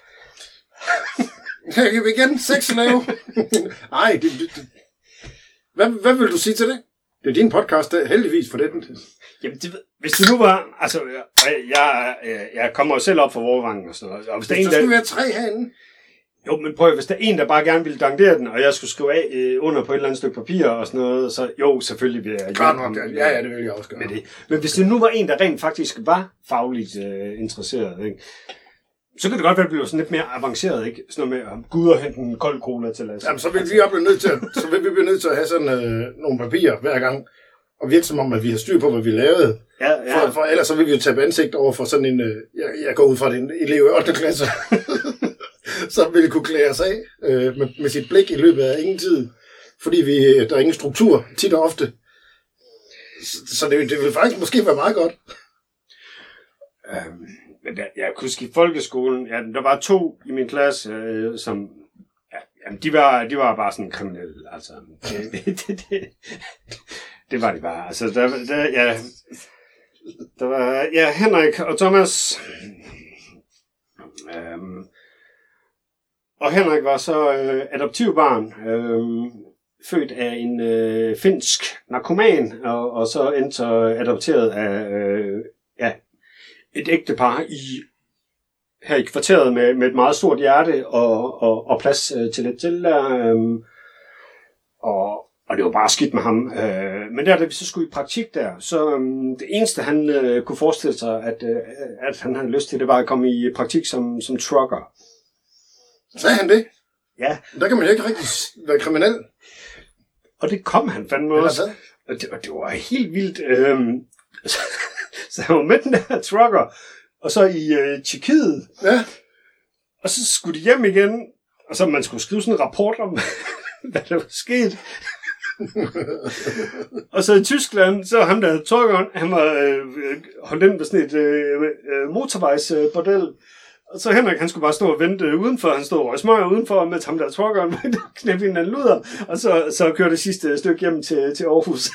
Jeg kan igen sex lave. Ej, det, det, det. Hvad, hvad vil du sige til det? Det er din podcast, der, heldigvis for det. Jamen, det, hvis det nu var... Altså, jeg, jeg, jeg kommer jo selv op for Vorvangen og sådan noget. Og hvis der, der en, skulle der, være tre herinde. Jo, men prøv, hvis der er en, der bare gerne ville dankere den, og jeg skulle skrive af øh, under på et eller andet stykke papir og sådan noget, så jo, selvfølgelig vil jeg... Klar nok, ja, ja, det vil jeg også gøre. Med det. Men hvis det nu var en, der rent faktisk var fagligt øh, interesseret, ikke? Så kan det godt være, at det bliver sådan lidt mere avanceret, ikke? Sådan noget med, at Gud og hente en kold cola til os. Jamen, så vil vi jo blive nødt til at, så vil vi blive nødt til at have sådan øh, nogle papirer hver gang, og virke som om, at vi har styr på, hvad vi lavede. Ja, ja. For, for ellers så vil vi jo tabe ansigt over for sådan en, øh, jeg, jeg går ud fra en elev i ottende klasse, som ville kunne klæde os af øh, med, med sit blik i løbet af ingen tid, fordi vi, der er ingen struktur, tit og ofte. Så, så det, det vil faktisk måske være meget godt. Øhm, men der, jeg kunne huske i folkeskolen, ja, der var to i min klasse, øh, som, ja, jamen, de var, de var bare sådan kriminelle, altså, det, det, det, det, det var de bare, altså, der, der, ja, der var, ja, Henrik og Thomas, øhm, og Henrik var så øh, adoptivbarn, øh, født af en øh, finsk narkoman, og, og så endte så adopteret af, øh, ja, et ægtepar i, her i kvarteret med, med et meget stort hjerte og, og, og plads øh, til lidt til der. Øh, og, og det var bare skidt med ham. Øh, men der, da vi så skulle i praktik der, så øh, det eneste, han øh, kunne forestille sig, at, øh, at han havde lyst til, det var at komme i praktik som, som trucker. Sagde han det? Ja. Der kan man jo ikke rigtig være kriminel. Og det kom han fandme også. Og det, og det var helt vildt. Øh, Så han var med den der trucker, og så i øh, Tjekkiet. Ja. Og så skulle de hjem igen, og så man skulle skrive sådan en rapport om, hvad der var sket. Og så i Tyskland, så ham der truckeren, han var øh, holdt ind på sådan et øh, motorvejsbordel. Og så Henrik, han skulle bare stå og vente udenfor. Han stod og røg smøger udenfor, mens ham der truckeren knæppe en anden luder. Og så, så kørte det sidste stykke hjem til, til Aarhus.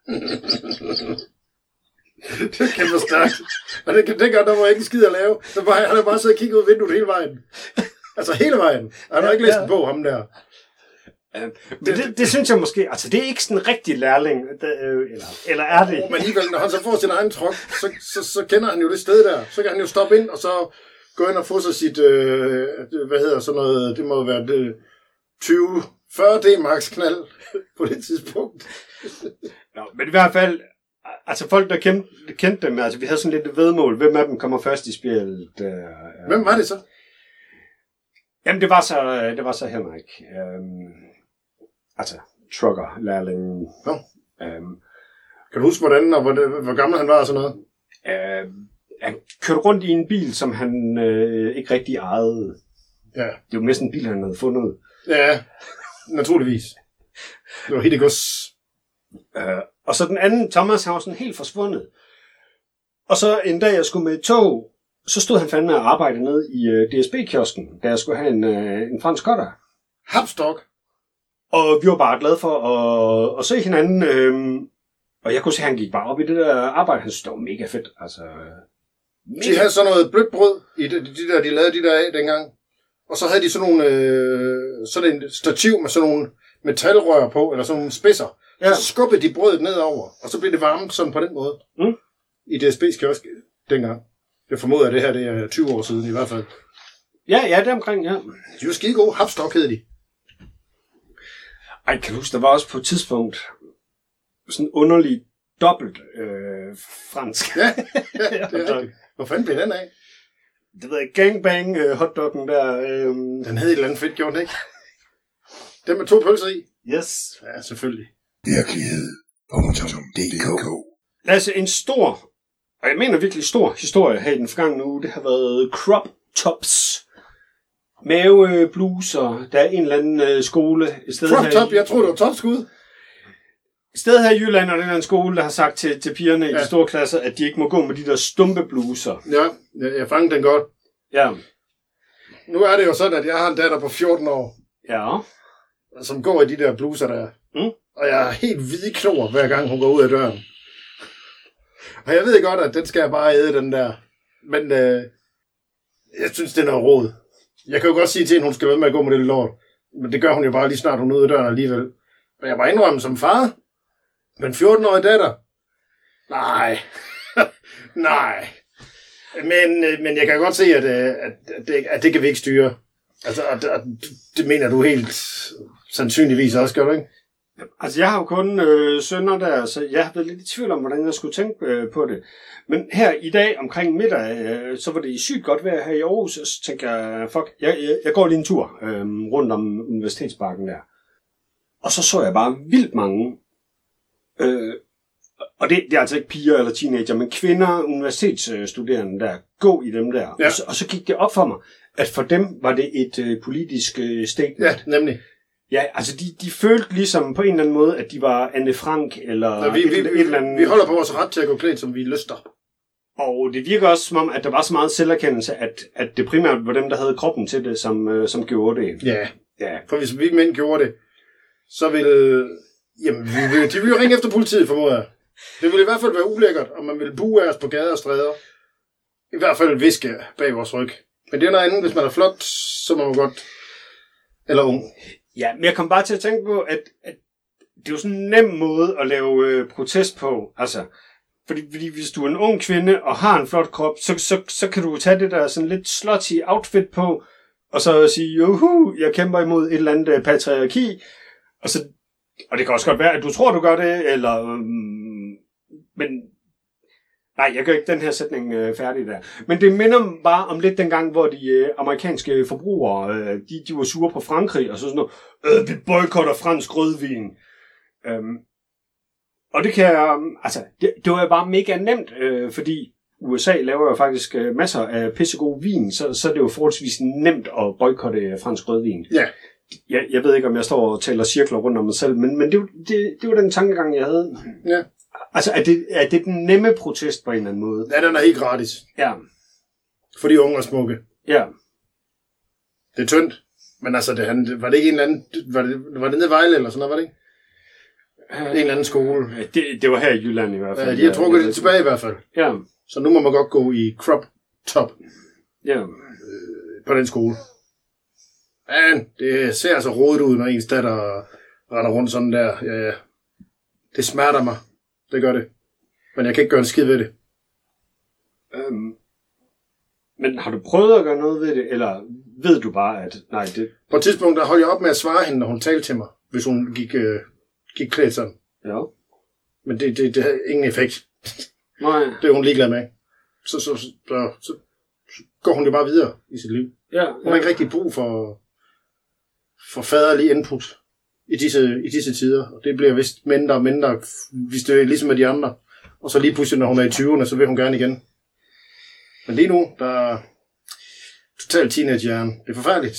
Det er kæmpe stærkt. Og det, det gør, der var ikke en skid at lave. Der var, han har bare siddet og kigget ud af vinduet hele vejen. Altså hele vejen. Han har ja, ikke læst ja. på ham der. Ja, men det, det synes jeg måske, altså det er ikke sådan en rigtig lærling, det, eller, eller er det? Men alligevel, når han så får sin egen truck, så, så, så kender han jo det sted der. Så kan han jo stoppe ind, og så gå ind og få sig sit, øh, hvad hedder sådan noget, det må være det, tyve fyrre D-max knald på det tidspunkt. Nå, men i hvert fald, altså folk, der kendte, kendte dem, altså vi havde sådan lidt vedmål. Hvem af dem kommer først i spillet? Øh, Hvem var det så? Jamen, det var så, det var så Henrik. Øhm, altså, trucker-lærlingen. Ja. Øhm, kan du huske, hvordan og hvor, det, hvor gammel han var og sådan noget? Øh, han kørte rundt i en bil, som han øh, ikke rigtig ejede. Ja. Det var næsten en bil, han havde fundet. Ja, naturligvis. Det var helt gods. Øh, og så den anden, Thomas, han var sådan helt forsvundet. Og så en dag, jeg skulle med et tog, så stod han fandme og arbejdede nede i uh, D S B-kiosken, da jeg skulle have en, uh, en fransk cutter. Hapstok. Og vi var bare glade for at, at se hinanden. Øh, og jeg kunne se, at han gik bare op i det der arbejde. Han synes, det var mega fedt. Altså, mega. De havde sådan noget blødt brød, i de, de der, de lavede de der af dengang. Og så havde de sådan nogle, øh, sådan en stativ med sådan nogle metalrør på, eller sådan nogle spidser. Ja. Så skubbede de brødet nedover, og så blev det varmt sådan på den måde. Mm. I D S B's kiosk dengang. Jeg formoder, at det her det er tyve år siden i hvert fald. Ja, ja, det er omkring, ja. De var skide gode. Hapstok hed de. Ej, kan du huske, der var også på et tidspunkt sådan en underlig dobbelt øh, fransk. Ja, ja, det er rigtigt. Hvor fanden blev den af? Det ved jeg, gangbang øh, hotdoggen der. Øh... Den hed et eller andet fedt, gjorde den ikke? Den med to pølser i? Yes. Ja, selvfølgelig. virkelighed punktum d k Altså en stor, og jeg mener virkelig stor historie her i den forgangne uge, det har været crop tops. Mavebluser, der er en eller anden øh, skole. Et sted crop top, i... jeg tror det var topskud. Et sted her i Jylland er der en skole, der har sagt til, til pigerne ja. i de store klasser, at de ikke må gå med de der stumpe bluser. Ja, jeg, jeg fangede den godt. Ja. Nu er det jo sådan, at jeg har en datter på fjorten år. Ja. Som går i de der bluser der. Mm. Og jeg er helt hvide knor, hver gang hun går ud af døren. Og jeg ved godt, at den skal jeg bare æde, den der. Men øh, jeg synes, det er noget råd. Jeg kan jo godt sige til hende, hun skal være med at gå med det lort. Men det gør hun jo bare lige snart, hun er ude af døren alligevel. Men jeg bare indrømme som far. Men fjorten-årig datter? Nej. Nej. Men, men jeg kan godt se, at, at, at, det, at det kan vi ikke styre. Altså, at, at, det mener du helt sandsynligvis også, gør du ikke? Altså, jeg har jo kun øh, sønner der, så jeg har været lidt i tvivl om, hvordan jeg skulle tænke øh, på det. Men her i dag omkring middag, øh, så var det sygt godt vejr her i Aarhus, og så tænker jeg, fuck, jeg, jeg, jeg går lige en tur øh, rundt om Universitetsparken der. Og så så jeg bare vildt mange, øh, og det, det er altså ikke piger eller teenager, men kvinder, universitetsstuderende der, gå i dem der. Ja. Og, så, og så gik det op for mig, at for dem var det et øh, politisk øh, statement. Ja, nemlig. Ja, altså de, de følte ligesom på en eller anden måde, at de var Anne Frank eller ja, vi, et, vi, et, et eller andet. Vi holder på vores ret til at gå klædt, som vi lyster. Og det virker også som om, at der var så meget selverkendelse, at, at det primært var dem, der havde kroppen til det, som, øh, som gjorde det. Ja. Ja, for hvis vi mænd gjorde det, så ville, jamen, vi ville, de ville jo ringe efter politiet, formoder jeg. Det ville i hvert fald være ulækkert, og man ville bue af os på gader og stræder. I hvert fald viske bag vores ryg. Men det er noget andet, hvis man er flot, så må man godt, eller ung. Ja, men jeg kom bare til at tænke på, at, at det er jo sådan en nem måde at lave øh, protest på. Altså, fordi, fordi hvis du er en ung kvinde og har en flot krop, så, så, så kan du tage det der sådan lidt slutty outfit på, og så sige, johu, jeg kæmper imod et eller andet patriarki. Og, så, og det kan også godt være, at du tror, du gør det, eller... Øhm, men... Nej, jeg gør ikke den her sætning øh, færdig der. Men det minder bare om lidt dengang, hvor de øh, amerikanske forbrugere, øh, de, de var sure på Frankrig, og så sådan noget, øh, vi boykotter fransk rødvin. Øhm, og det kan jeg, altså, det, det var bare mega nemt, øh, fordi U S A laver jo faktisk øh, masser af pissegod vin, så, så er det jo forholdsvis nemt at boykotte fransk rødvin. Ja. Jeg, jeg ved ikke, om jeg står og taler cirkler rundt om mig selv, men, men det, det, det var den tankegang, jeg havde. Ja. Altså, er det, er det den nemme protest på en eller anden måde? Ja, den er helt gratis. Ja. For de unge og smukke. Ja. Det er tyndt. Men altså, det, han, var det ikke en eller anden... Var det, var det nede i Vejle eller sådan noget, var det ikke? Uh, en eller anden skole. Det, det var her i Jylland i hvert fald. Ja, de har trukket det tilbage i hvert fald. Ja. Så nu må man godt gå i crop top. Ja. Øh, på den skole. Men det ser altså rodet ud, når ens datter render rundt sådan der. Ja, ja. Det smerter mig. Det gør det. Men jeg kan ikke gøre en skid ved det. Øhm, men har du prøvet at gøre noget ved det, eller ved du bare, at nej, det... På et tidspunkt, der holdt jeg op med at svare hende, når hun talte til mig, hvis hun gik, øh, gik klædt sådan. Ja. Men det, det, det havde ingen effekt. Nej. Det er hun ligeglad med. Så, så, så, så, så går hun jo bare videre i sit liv. Ja, hun har ikke rigtig brug for, for faderlig input i disse, i disse tider. Og det bliver vist mindre og mindre, hvis det er ligesom med de andre. Og så lige pludselig, når hun er i tyverne, så vil hun gerne igen. Men lige nu, der er totalt teenagehjerne. Det er forfærdeligt.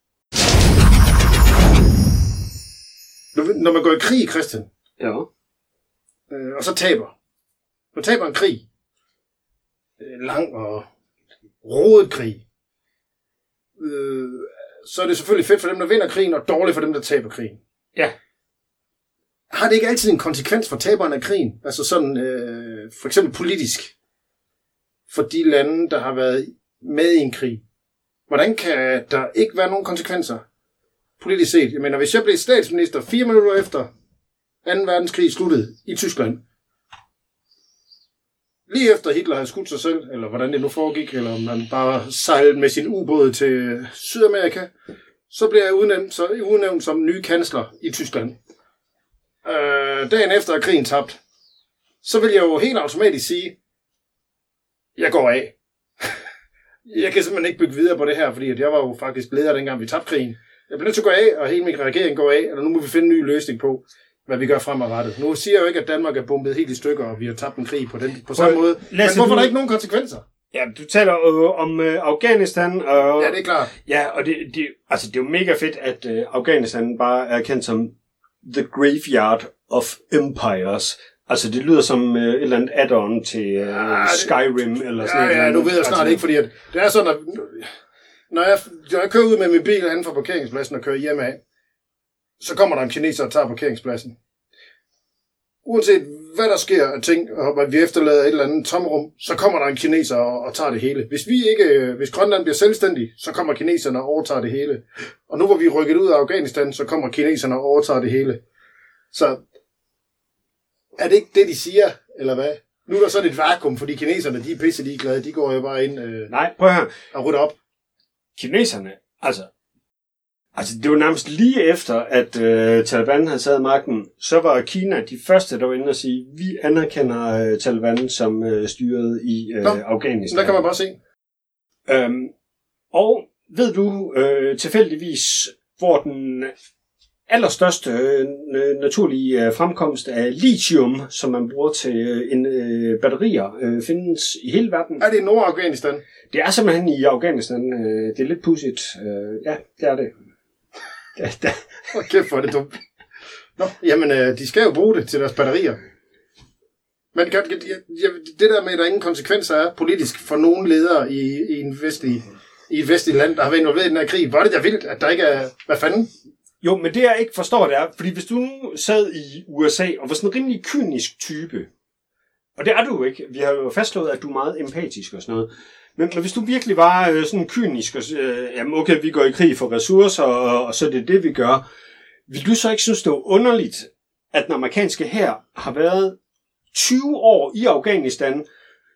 Når man går i krig, Christian, ja. øh, og så taber. Man taber en krig. En lang og rodet krig. Øh, så er det selvfølgelig fedt for dem, der vinder krigen, og dårligt for dem, der taber krigen. Ja. Har det ikke altid en konsekvens for taberen af krigen? Altså sådan, øh, for eksempel politisk. For de lande, der har været med i en krig. Hvordan kan der ikke være nogen konsekvenser? Politisk set. Jeg mener, hvis jeg blev statsminister fire minutter efter anden verdenskrig sluttede i Tyskland, lige efter Hitler havde skudt sig selv, eller hvordan det nu foregik, eller man bare sejlede med sin ubåd til Sydamerika, så blev jeg udnævnt, så udnævnt som ny kansler i Tyskland. Øh, dagen efter at krigen tabt, så vil jeg jo helt automatisk sige, jeg går af. Jeg kan simpelthen ikke bygge videre på det her, fordi jeg var jo faktisk leder dengang vi tabte krigen. Jeg bliver nødt til at gå af, og hele min regering går af, eller nu må vi finde en ny løsning på, hvad vi gør fremadrettet. Nu siger jeg jo ikke, at Danmark er bombet helt i stykker, og vi har tabt en krig på, den, på samme måde. Men hvorfor du... er der ikke nogen konsekvenser? Ja, du taler øh, om øh, Afghanistan. Og, ja, det er klart. Ja, og det, det, altså, det er jo mega fedt, at øh, Afghanistan bare er kendt som the graveyard of empires. Altså, det lyder som øh, et eller andet add-on til øh, ja, Skyrim, det, eller sådan noget. Ja, ja, nu ved jeg snart altså, ikke, fordi at, det er sådan, at når jeg, når jeg kører ud med min bil anden for parkeringspladsen og kører hjem af, så kommer der en kineser og tager parkeringspladsen. uanset hvad der sker af ting, og vi efterlader et eller andet tomrum, så kommer der en kineser og, og tager det hele. Hvis vi ikke, hvis Grønland bliver selvstændig, så kommer kineserne og overtager det hele. Og nu hvor vi er rykket ud af Afghanistan, så kommer kineserne og overtager det hele. Så er det ikke det, de siger, eller hvad? Nu er der sådan et vakuum, fordi kineserne, de er pisse ligeglade. De går jo bare ind øh, Nej, prøv at høre. og rydder op. Kineserne, altså, altså det var nærmest lige efter, at øh, Taliban havde taget magten, så var Kina de første, der var inde og sige, vi anerkender øh, Taliban som øh, styret i øh, Afghanistan. Der kan man bare se. Øhm, og ved du øh, tilfældigvis, hvor den allerstørste øh, naturlige øh, fremkomst af lithium, som man bruger til øh, en, øh, batterier, øh, findes i hele verden? Er det i Nord-Afghanistan? Det er simpelthen i Afghanistan. Øh, det er lidt pudsigt. Øh, ja, det er det. Ja, det. Hvor kæft, hvor er det dumt. Nå, jamen, øh, de skal jo bruge det til deres batterier. Men kan, jeg, jeg, det der med, at der ingen konsekvenser er politisk for nogen ledere i, i, en vestlig, i et vestligt land, der har været involveret i den her krig, hvor er det der vildt, at der ikke er... Hvad fanden? Jo, men det jeg ikke forstår, det er, fordi hvis du nu sad i U S A og var sådan en rimelig kynisk type, og det er du ikke, vi har jo fastslået, at du er meget empatisk og sådan noget, men, men hvis du virkelig var øh, sådan kynisk, og øh, jamen okay, vi går i krig for ressourcer, og, og så er det det, vi gør, vil du så ikke synes, det var underligt, at den amerikanske hær har været tyve år i Afghanistan,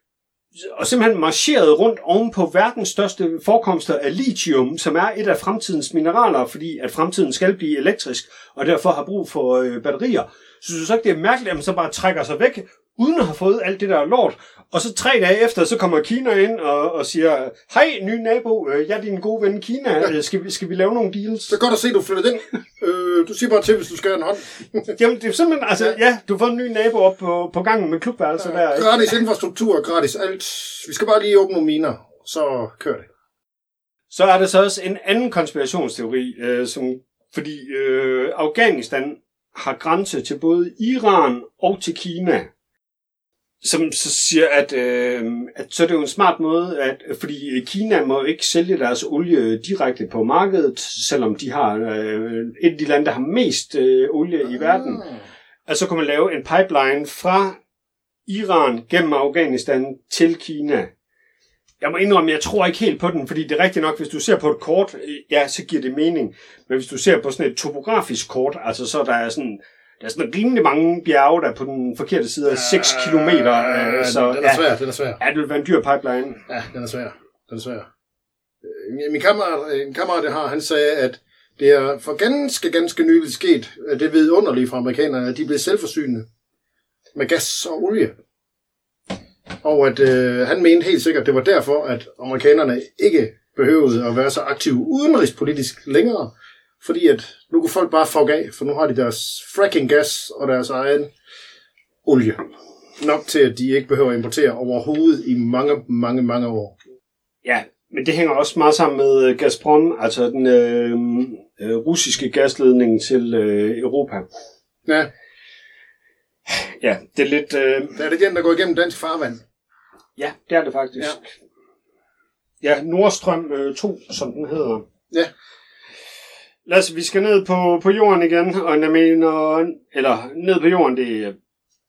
og simpelthen marcheret rundt oven på verdens største forekomster af lithium, som er et af fremtidens mineraler, fordi at fremtiden skal blive elektrisk, og derfor har brug for øh, batterier. Så synes du så ikke, det er mærkeligt, at man så bare trækker sig væk, uden at have fået alt det der lort, og så tre dage efter, så kommer Kina ind og, og siger, hej, ny nabo, øh, jeg er din gode ven Kina, øh, skal, vi, skal vi lave nogle deals? Så godt at se, du flytter ind. øh, du siger bare til, hvis du skal have en hånd. Jamen, det er simpelthen, altså, ja, du har fået en ny nabo op på, på gangen med klubværelser ja, der. Ikke? Gratis infrastruktur, gratis alt. Vi skal bare lige åbne nogle miner, så kører det. Så er der så også en anden konspirationsteori, øh, som, fordi øh, Afghanistan har grænse til både Iran og til Kina, som så siger, at, øh, at så er det jo en smart måde, at fordi Kina må ikke sælge deres olie direkte på markedet, selvom de har øh, et af de lande, der har mest øh, olie i verden. Altså så kan man lave en pipeline fra Iran gennem Afghanistan til Kina. Jeg må indrømme, jeg tror ikke helt på den, fordi det er rigtigt nok, hvis du ser på et kort, ja, så giver det mening. Men hvis du ser på sådan et topografisk kort, altså så der er sådan, der er sådan rimelig mange bjerge, der er på den forkerte side af seks kilometer. Øh, så, den er svær, ja, den er svær. Ja, det vil være en dyr pipeline. Ja, den er svær, den er svær. Min kammerat, en kammerat, det har, han sagde, at det er for ganske, ganske nyligt sket, at det vidunderlige fra amerikanerne, at de blev selvforsynende med gas og olie. Og at øh, han mente helt sikkert, at det var derfor, at amerikanerne ikke behøvede at være så aktive udenrigspolitisk længere. Fordi at nu kunne folk bare fuck af, for nu har de deres fracking gas og deres egen olie. Nok til, at de ikke behøver at importere overhovedet i mange, mange, mange år. Ja, men det hænger også meget sammen med Gazprom, altså den øh, øh, russiske gasledning til øh, Europa. Ja. Ja, det er lidt... Øh... Det er det den, der går igennem dansk farvand. Ja, det er det faktisk. Ja, ja Nordstrøm øh, to, som den hedder. Ja. Lad os, vi skal ned på, på jorden igen, og jeg mener, eller ned på jorden, det er...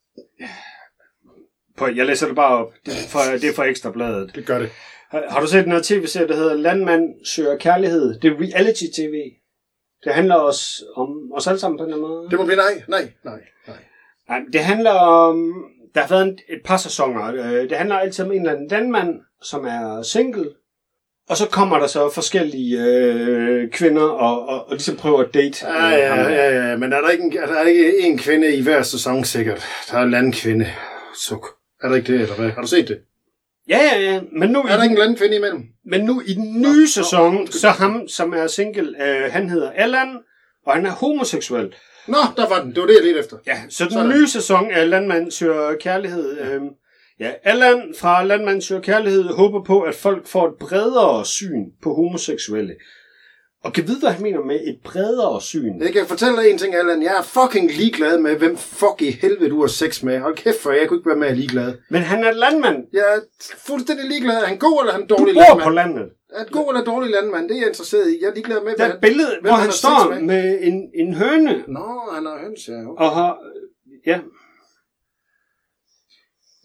På, jeg læser det bare op. Det er for, det er for Ekstrabladet. Det gør det. Har, har du set den her tv-serie, der hedder Landmand søger kærlighed? Det er reality-tv. Det handler også om os alle sammen på den måde. Det må blive nej, nej, nej, nej. Nej, det handler om... Der har været en, et par sæsoner. Det handler altid om en eller anden landmand, som er single. Og så kommer der så forskellige øh, kvinder og, og, og ligesom prøver at date. Ja, ja, ja, ja. Men er der ikke en, er der ikke en kvinde i hver sæson sikkert? Der er en landkvinde. Suk. Er der ikke det, eller hvad? Har du set det? Ja, ja, ja. Men nu er der ikke en landkvinde imellem? Men nu i den nye nå, sæson, nå, så ham, som er single, øh, han hedder Allan, og han er homoseksuel. Nå, der var den. Det var det, jeg lidt efter. Ja, så den sådan. Nye sæson af Landmand søger kærlighed. Øh, ja, Allan fra Landmand søger kærlighed håber på, at folk får et bredere syn på homoseksuelle. Og kan vide, hvad han mener med et bredere syn. Jeg kan fortælle dig en ting, Allan. Jeg er fucking ligeglad med, hvem fuck i helvede du har sex med. Hold kæft, for jeg kunne ikke være mere ligeglad. Men han er landmand. Jeg er fuldstændig ligeglad. Er han god eller er han dårlig landmand? Du bor landmand? på landet. Er han god eller dårlig landmand? Det er jeg interesseret i. Jeg er ligeglad med, der er et billede, hvor han, han står med. med en, en høne. Nå, han har høns, ja. Okay. Og har... Ja.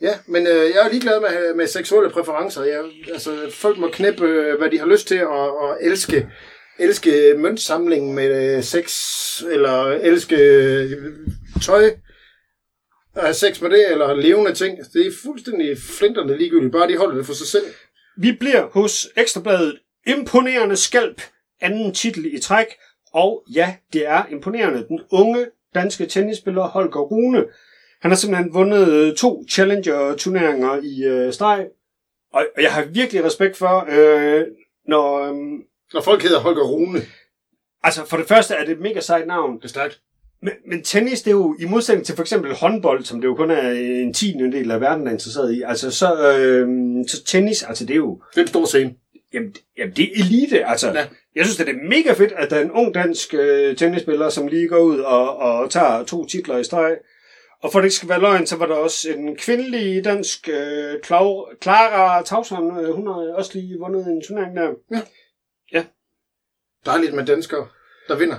Ja, men øh, jeg er ligeglad med, med seksuelle præferencer. Jeg, altså, folk må knæppe, øh, hvad de har lyst til, og, og elske, elske møntsamling med øh, sex, eller elske øh, tøj, og have sex med det, eller levende ting. Det er fuldstændig flinterne ligegyldigt, bare de holder det for sig selv. Vi bliver hos Ekstrabladet imponerende skalp, anden titel i træk, og ja, det er imponerende. Den unge danske tennisspiller Holger Rune, han har simpelthen vundet to Challenger-turneringer i øh, streg, og, og jeg har virkelig respekt for, øh, når... Øh, når folk hedder Holger Rune. Altså, for det første er det et mega sejt navn. Det er stærkt. Men, men tennis, det er jo i modsætning til for eksempel håndbold, som det jo kun er en tiende del af verden, der er interesseret i. Altså, så, øh, så tennis, altså det er jo... Det er en stor scene. Jamen, jamen det er elite, altså. Ja. Jeg synes, det er mega fedt, at der er en ung dansk øh, tennisspiller, som lige går ud og, og tager to titler i streg. Og for det ikke skal være løgn, så var der også en kvindelig dansk, øh, Clara Tauson, øh, hun har også lige vundet en turnering der. Ja. Ja. Dejligt med danskere, der vinder.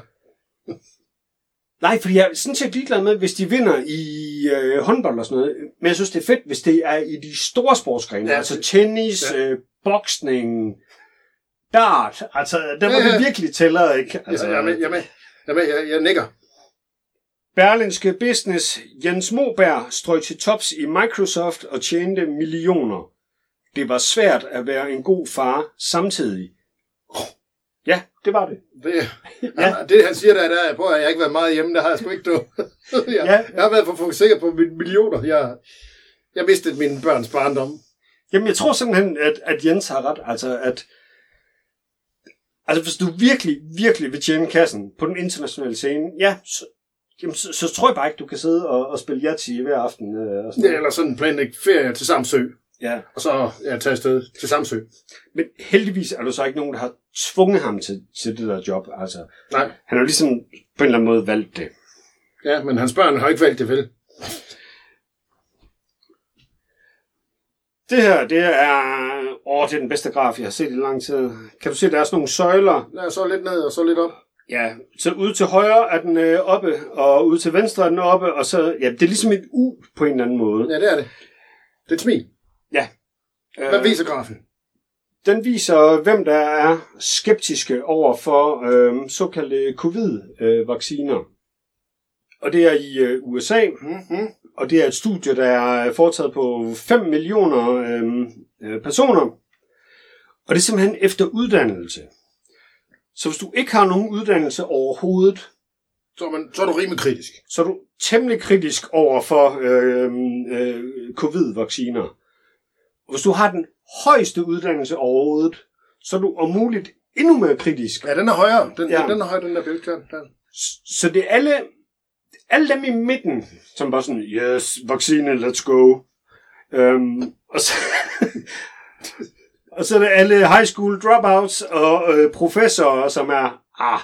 Nej, fordi jeg er sådan set ligeglad med, hvis de vinder i øh, håndbold og sådan noget. Men jeg synes, det er fedt, hvis det er i de store sportsgrene. Ja. Altså tennis, ja. øh, boksning, dart. Altså, der må ja, ja. det virkelig tæller, ikke? Altså, jeg er med, jeg er med. Jeg, er med. jeg, jeg nikker. Berlingske Business. Jens Moberg strøg til tops i Microsoft og tjente millioner. Det var svært at være en god far samtidig. Ja, det var det. Det, ja. han, det han siger der, der er på, at jeg ikke været meget hjemme, der har jeg sgu ikke dog. jeg, ja. jeg har været for fokuseret på millioner. Jeg, jeg mistede mine børns barndom. Jamen, jeg tror simpelthen, at, at Jens har ret. Altså, at altså, hvis du virkelig, virkelig vil tjene kassen på den internationale scene, ja, så, jamen, så, så tror jeg bare ikke, du kan sidde og, og spille Yahtzee hver aften. Øh, og sådan ja, eller sådan planlægge ferie til Samsø. Ja. Og så ja, tage afsted til Samsø. Men heldigvis er der så ikke nogen, der har tvunget ham til, til det der job. Altså, nej. Han har jo ligesom på en eller anden måde valgt det. Ja, men hans børn har ikke valgt det, vel? Det her, det er... Åh, det er den bedste graf, jeg har set i lang tid. Kan du se, der er sådan nogle søjler? Ja, så lidt ned og så lidt op. Ja, så ude til højre er den øh, oppe, og ude til venstre er den oppe, og så... Ja, det er ligesom et U på en eller anden måde. Ja, det er det. Det er et smil. Ja. Hvad øh, viser grafen? Den viser, hvem der er skeptiske over for øh, såkaldte covid-vacciner. Og det er i øh, U S A, mm-hmm. og det er et studie, der er foretaget på fem millioner øh, personer. Og det er simpelthen efter uddannelse. Så hvis du ikke har nogen uddannelse overhovedet, så er, man, så er du rimelig kritisk. Så er du temmelig kritisk over for øh, øh, covid-vacciner. Hvis du har den højeste uddannelse overhovedet, så er du om muligt endnu mere kritisk. Ja, den er højere. Den, ja. den er højere, den der bælgkern. Så det er alle, alle dem i midten, som bare sådan, yes, vaccine, let's go. Um, og, så, og så er det alle high school dropouts og øh, professorer, som er, ah,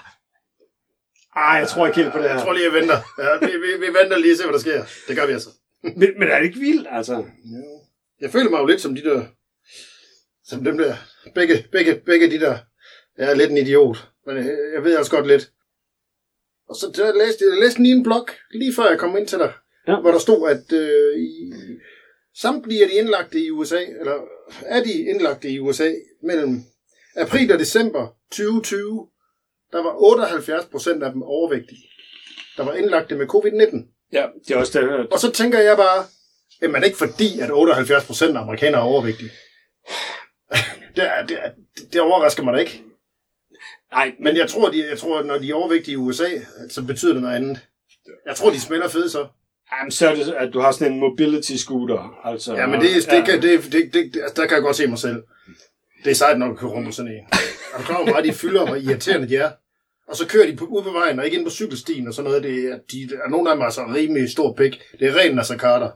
ah, jeg tror ikke helt på det her. Jeg tror lige, jeg venter. Ja, vi, vi, vi venter lige og ser, hvad der sker. Det gør vi altså. men, men er det ikke vildt, altså? Ja. Jeg føler mig jo lidt som de der, som dem der, begge, begge, begge de der, jeg er lidt en idiot, men jeg, jeg ved også godt lidt. Og så jeg læste jeg læste lige en blog, lige før jeg kom ind til dig, ja. Hvor der stod, at øh, i, samtlige af de indlagte i U S A, eller er de indlagte i U S A, mellem april og december tyve tyve, der var otteoghalvfjerds procent af dem overvægtige. Der var indlagte med covid nitten. Ja, det er også det, jeg hørt. Og så tænker jeg bare, jamen er det ikke fordi, at otteoghalvfjerds procent af amerikanere er overvægtige? det, er, det, er, det overrasker mig da ikke. Nej, men jeg tror, de, jeg tror, at når de er overvægtige i U S A, så betyder det noget andet. Jeg tror, de smelter fede så. Jamen, så er det, at du har sådan en mobility scooter. Altså, ja, men det, det, ja. det, det, det, det, det, der kan jeg godt se mig selv. Det er sejt nok at køre rundt på sådan en. Og du kommer meget, de fylder, hvor irriterende de er. Og så kører de på, ude på vejen, og ikke ind på cykelstien og sådan noget. Det er, de, er nogle af dem altså rimelig stor pik. Det er ren Nasser Carter.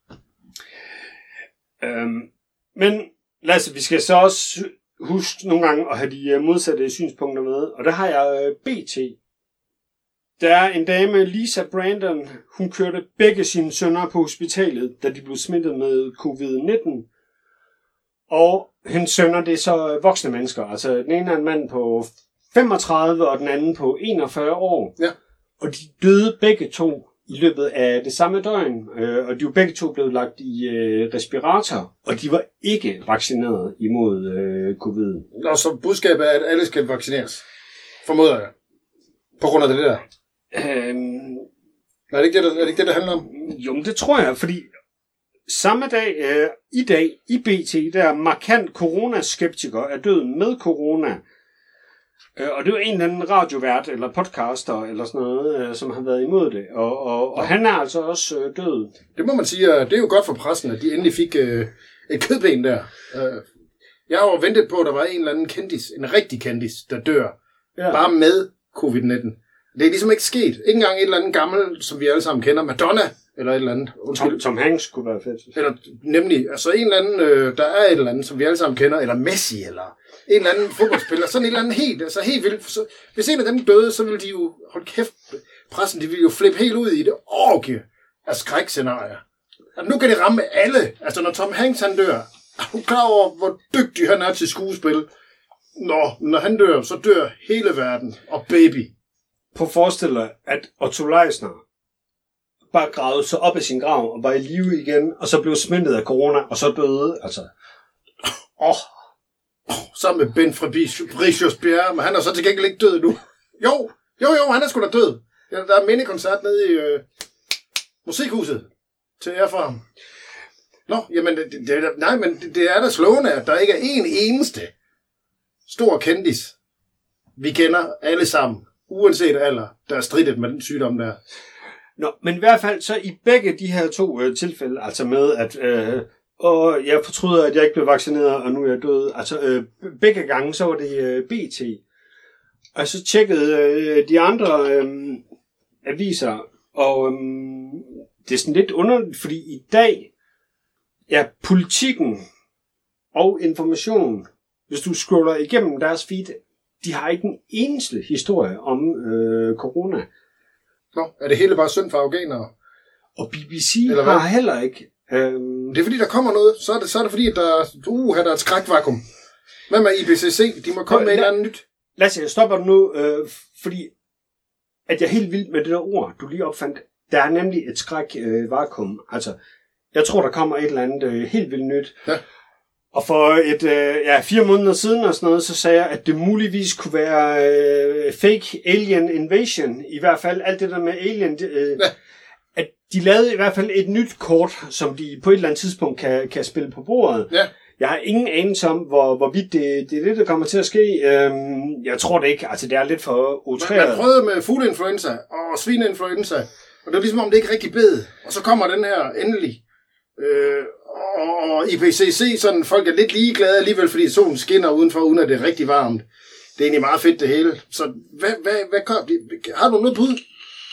Øhm, men Lasse, vi skal så også huske nogle gange at have de modsatte synspunkter med. Og der har jeg B T. Der er en dame, Lisa Brandon, hun kørte begge sine sønner på hospitalet, da de blev smittet med covid nitten. Og hendes sønner, det er så voksne mennesker. Altså den ene er en mand på femogtredive, og den anden på enogfyrre år. Ja. Og de døde begge to i løbet af det samme døgn, øh, og de var begge to blevet lagt i øh, respirator, og de var ikke vaccineret imod øh, covid. Og så budskabet er, at alle skal vaccineres, formoder jeg, på grund af det der. Øhm, er, det ikke det, der, er det ikke det, der handler om? Jo, men det tror jeg, fordi samme dag, øh, i dag, i B T, der er markant coronaskeptiker er død med corona. Øh, og det var en eller anden radiovært, eller podcaster, eller sådan noget, øh, som har været imod det. Og, og, og ja. Han er altså også øh, død. Det må man sige, det er jo godt for pressen, at de endelig fik øh, et kødben der. Øh, jeg har jo ventet på, at der var en eller anden kendis, en rigtig kendis, der dør. Ja. Bare med covid nitten. Det er ligesom ikke sket. Ikke engang et eller andet gammel, som vi alle sammen kender. Madonna, eller et eller andet. Tom, Tom Hanks kunne være fedt. Eller nemlig, altså en eller anden, øh, der er et eller andet, som vi alle sammen kender. Eller Messi, eller en eller anden fodboldspiller. Sådan et eller andet helt, altså helt vildt. Så, hvis en af dem døde, så ville de jo, hold kæft, pressen, de ville jo flippe helt ud i det orgie af skrækscenarier. Altså, nu kan det ramme alle. Altså når Tom Hanks han dør, er du klar over, hvor dygtig han er til skuespil? Når, når han dør, så dør hele verden. Og baby. Prøv at forestille dig, at Otto Leisner bare gravede sig op af sin grav og var i live igen, og så blev smittet af corona, og så døde. Altså, åh. Oh. Oh, sammen med Ben fra Bricius Bjerre, men han er så til gengæld ikke død nu. Jo, jo, jo, han er sgu da død. Ja, der er en mindekoncert nede i øh, musikhuset til ære for ham. Nå, jamen, det, det, nej, men det, det er da slående, at der ikke er en eneste stor kendis, vi kender alle sammen, uanset alder, der er stridet med den sygdom der. Nå, men i hvert fald så i begge de her to øh, tilfælde, altså med at øh, og jeg fortryder, at jeg ikke blev vaccineret, og nu er jeg død. Altså øh, begge gange, så var det øh, B T. Og så tjekkede øh, de andre øh, aviser, og øh, det er sådan lidt underligt, fordi i dag er Politikken og Information, hvis du scroller igennem deres feed, de har ikke en eneste historie om øh, corona. Nå, er det hele bare synd for afghanere? Og B B C har heller ikke. Øhm... Det er fordi, der kommer noget. Så er det, så er det fordi, at der, uh, der er et skrækvakuum. Hvad med I B C C? De må komme med et eller andet nyt. Lasse, jeg stopper nu, øh, fordi at jeg er helt vild med det der ord, du lige opfandt. Der er nemlig et skrækvakuum. Øh, altså, jeg tror, der kommer et eller andet øh, helt vildt nyt. Ja. Og for et, øh, ja, fire måneder siden og sådan noget, så sagde jeg, at det muligvis kunne være øh, fake alien invasion. I hvert fald alt det der med alien. Øh, ja. At de lavede i hvert fald et nyt kort, som de på et eller andet tidspunkt kan, kan spille på bordet. Ja. Jeg har ingen anelse om, hvor, hvorvidt det, det er det, der kommer til at ske. Øhm, jeg tror det ikke. Altså, det er lidt for utræret. Man prøvede med fugleinfluenza og svineinfluenza, og det er ligesom, om det ikke rigtig bed. Og så kommer den her endelig. Øh, og I P C C, sådan folk er lidt ligeglade alligevel, fordi solen skinner udenfor, uden at det er rigtig varmt. Det er egentlig meget fedt, det hele. Så hvad, hvad, hvad kom, har du noget bud?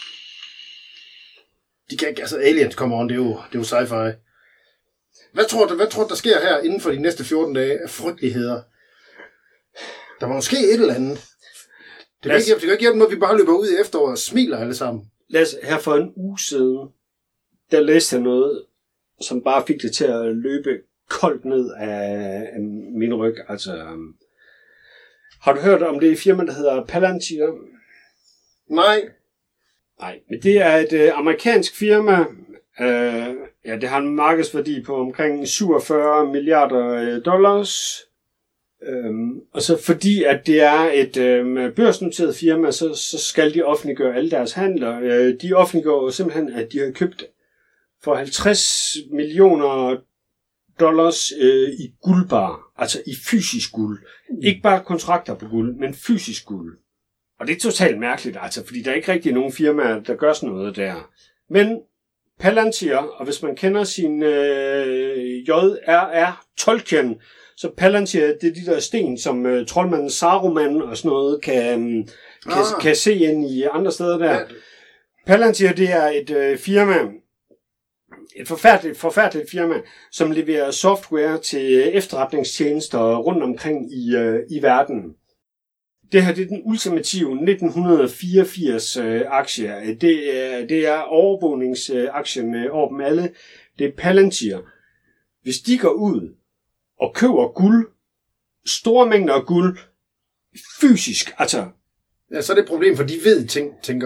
De kan ikke, altså aliens kommer on, det er jo, det er jo sci-fi. Hvad tror du, hvad tror du, der sker her inden for de næste fjorten dage af frygteligheder? Der var måske et eller andet. Det kan, ikke, det kan ikke hjælpe, når vi bare løber ud i efteråret og smiler alle sammen. Lad os, her for en uge siden, der læste jeg noget, som bare fik det til at løbe koldt ned af, af min ryg. Altså, um, har du hørt om det firma, der hedder Palantir? Nej. Nej, men det er et øh, amerikansk firma. Øh, ja, det har en markedsværdi på omkring syvogfyrre milliarder øh, dollars. Øhm, og så fordi, at det er et øh, børsnoteret firma, så, så skal de offentliggøre alle deres handler. Øh, de offentliggør simpelthen, at de har købt for halvtreds millioner dollars øh, i guldbar. Altså i fysisk guld. Mm. Ikke bare kontrakter på guld, men fysisk guld. Og det er totalt mærkeligt, altså, fordi der er ikke rigtig nogen firmaer, der gør sådan noget der. Men Palantir, og hvis man kender sin øh, J R R Tolkien, så Palantir, det er de der sten, som øh, troldmanden Saruman og sådan noget kan, øh, kan, ah. kan se ind i andre steder der. Ja. Palantir, det er et øh, firma, et forfærdeligt, forfærdeligt firma, som leverer software til efterretningstjenester rundt omkring i, øh, i verden. Det her det er den ultimative nitten fireogfirs øh, aktie. Det er, det er overvågningsaktien øh, over dem alle. Det er Palantir. Hvis de går ud og køber guld, store mængder af guld, fysisk, altså... Ja, så er det et problem, for de ved ting, tænker du?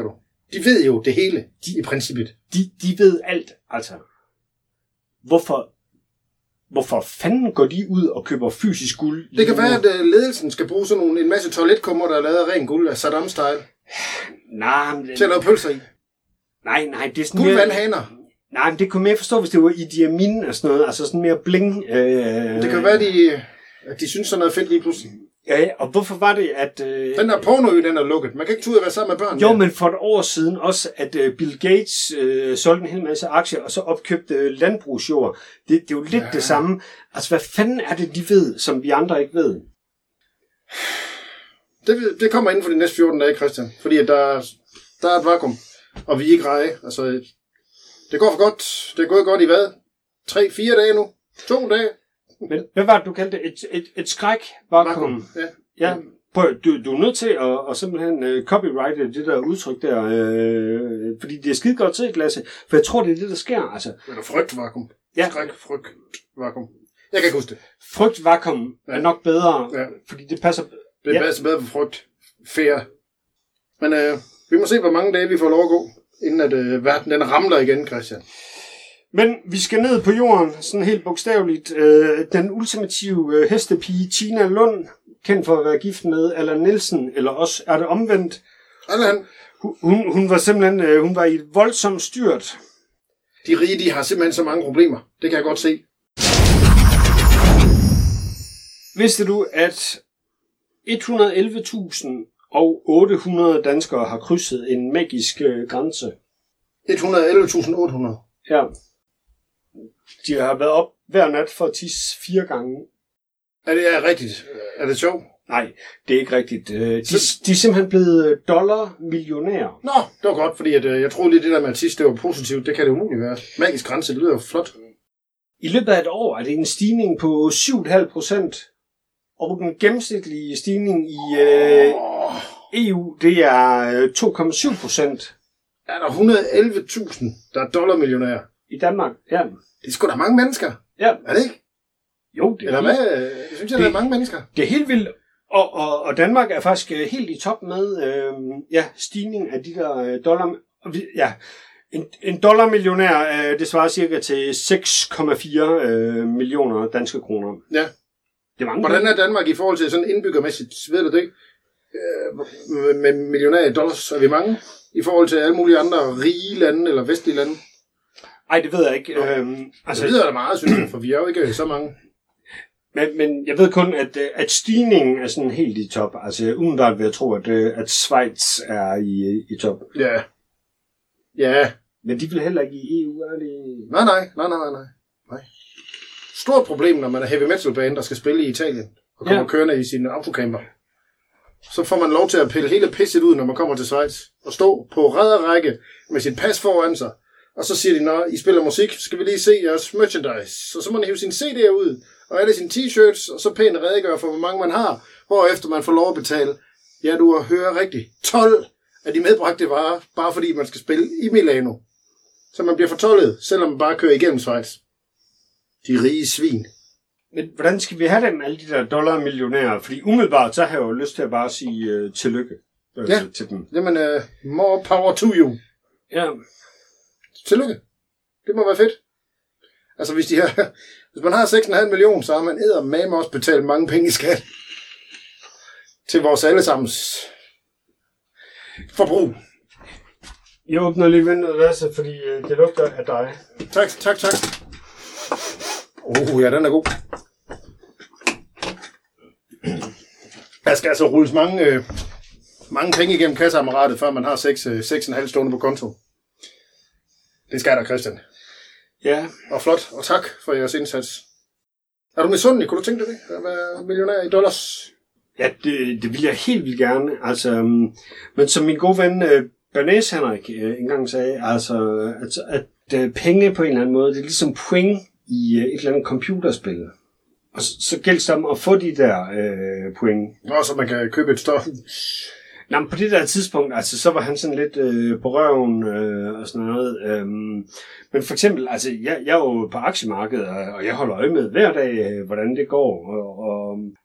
de ved jo det hele, de, i princippet. De, de ved alt, altså. Hvorfor, hvorfor fanden går de ud og køber fysisk guld? Det kan være, at uh, ledelsen skal bruge sådan nogle, en masse toiletkummer, der er lavet af ren guld af Saddam-style. Nej, men... Til at lave pølser i. Nej, nej, det er sådan Guldvandhaner. Nej, men det kunne mere forstå, hvis det var i diamin og sådan noget, altså sådan mere bling. Øh, det kan være, de, at de synes sådan noget fedt lige pludselig. Ja, og hvorfor var det, at... Øh, den der pornoø, den er lukket. Man kan ikke tage ud og være sammen med børn. Jo, der. Men for et år siden også, at øh, Bill Gates øh, solgte en hel masse aktier, og så opkøbte øh, landbrugsjord. Det, det er jo lidt ja. det samme. Altså, hvad fanden er det, de ved, som vi andre ikke ved? Det, det kommer inden for de næste fjorten dage, Christian. Fordi at der, der er et vakuum, og vi er ikke reje. Altså, det går for godt. Det er gået godt i hvad? Tre, fire dage nu? To dage? Men hvad var det, du kaldte det? Et, et, et skræk-vakuum? Ja. Ja. Prøv, du, du er nødt til at, at simpelthen uh, copyrighte det der udtryk der, øh, fordi det er skide godt set, Lasse. For jeg tror, det er det, der sker. Altså. Eller frygt-vakuum. Ja. Skræk-frygt-vakuum. Jeg kan ikke huske det. Frygt-vakuum ja. er nok bedre, ja. fordi det passer... Det ja. passer bedre for frygt. Fair. Men øh, vi må se, hvor mange dage vi får lov at gå, inden at øh, verden den ramler igen, Christian. Men vi skal ned på jorden, sådan helt bogstaveligt. Øh, den ultimative øh, hestepige Tina Lund, kendt for at være gift med Allan Nielsen, eller også er det omvendt. Allan. Hun, hun var simpelthen øh, hun var i et voldsomt styrt. De rige, de har simpelthen så mange problemer. Det kan jeg godt se. Vidste du, at et hundrede og elleve tusind otte hundrede danskere har krydset en magisk øh, grænse? et hundrede og elleve tusind otte hundrede? Ja. De har været op hver nat for at tisse fire gange. Er det er rigtigt? Er det sjovt? Nej, det er ikke rigtigt. De, de er simpelthen blevet dollar-millionærer. Nå, det var godt, fordi at, jeg troede lige, det der med at tisse, det var positivt. Det kan det umuligt være. Magisk grænse, det lyder jo flot. I løbet af et år er det en stigning på syv komma fem procent. Og den gennemsnitlige stigning i øh, E U, det er to komma syv procent. Er der et hundrede og elleve tusind, der er dollarmillionærer? I Danmark, ja. Det er sgu da mange mennesker. Ja. Er det ikke? Jo, det er Eller hvad? Jeg synes, jeg, det, der er mange mennesker. Det er helt vildt. Og, og, og Danmark er faktisk helt i top med øh, ja, stigning af de der dollar. Ja, en, en dollarmillionær, øh, det svarer cirka til seks komma fire øh, millioner danske kroner. Ja. Det er mange. Hvordan er Danmark i forhold til sådan indbyggermæssigt? Ved du det ikke? Øh, med millionærer i dollars, er vi mange? I forhold til alle mulige andre rige lande eller vestlige lande? Ej, det ved jeg ikke. Øhm, altså, det ved jeg da meget, synes jeg, for vi er jo ikke så mange. Men, men jeg ved kun, at, at stigningen er sådan helt i top. Altså, umiddelbart vil jeg tro, at, at Schweiz er i, i top. Ja. Ja. Men de vil heller ikke i E U, er det? Nej, nej, nej, nej, nej. nej. Stort problem, når man er heavy metal band, der skal spille i Italien, og kommer ja. kørende i sin autocamper. Så får man lov til at pille hele pisset ud, når man kommer til Schweiz, og stå på række med sit pas foran sig. Og så siger de, når I spiller musik, skal vi lige se jeres merchandise. Og så må man hive sine C D'er ud, og alle sine t-shirts, og så pænt redegøre for, hvor mange man har, hvorefter man får lov at betale, ja, du hører rigtigt, tolv af de medbragte varer, bare fordi man skal spille i Milano. Så man bliver fortollet, selvom man bare kører igennem Schweiz. De rige svin. Men hvordan skal vi have dem, alle de der dollarmillionærer? Fordi umiddelbart, så har jeg jo lyst til at bare sige uh, tillykke uh, ja. til dem. Jamen, uh, more power to you. Ja. Tillykke. Det må være fedt. Altså, hvis, de har, hvis man har seks komma fem millioner, så har man eddermame også betalt mange penge i skat. Til vores allesammens forbrug. Jeg åbner lige vinduet, Lasse, fordi uh, det lugter af dig. Tak, tak, tak. Åh, oh, ja, den er god. Der skal altså rulles mange, øh, mange penge igennem kasseapparatet, før man har seks komma fem stående på konto. Det skal der, Christian. Ja. Og flot, og tak for jeres indsats. Er du misundelig? Kunne du tænke dig det? At være millionær i dollars? Ja, det, det vil jeg helt vildt gerne. Altså, um, men som min gode ven uh, Bernays Henrik uh, engang sagde, altså, at, at uh, penge på en eller anden måde, det er ligesom point i uh, et eller andet computerspil. Og så, så gælder det om at få de der uh, point. Nå, så man kan købe et større hus. Nå, men på det der tidspunkt, altså, så var han sådan lidt øh, på røven øh, og sådan noget. Øhm, men for eksempel, altså, jeg, jeg er jo på aktiemarkedet, og jeg holder øje med hver dag, øh, hvordan det går. Og, og,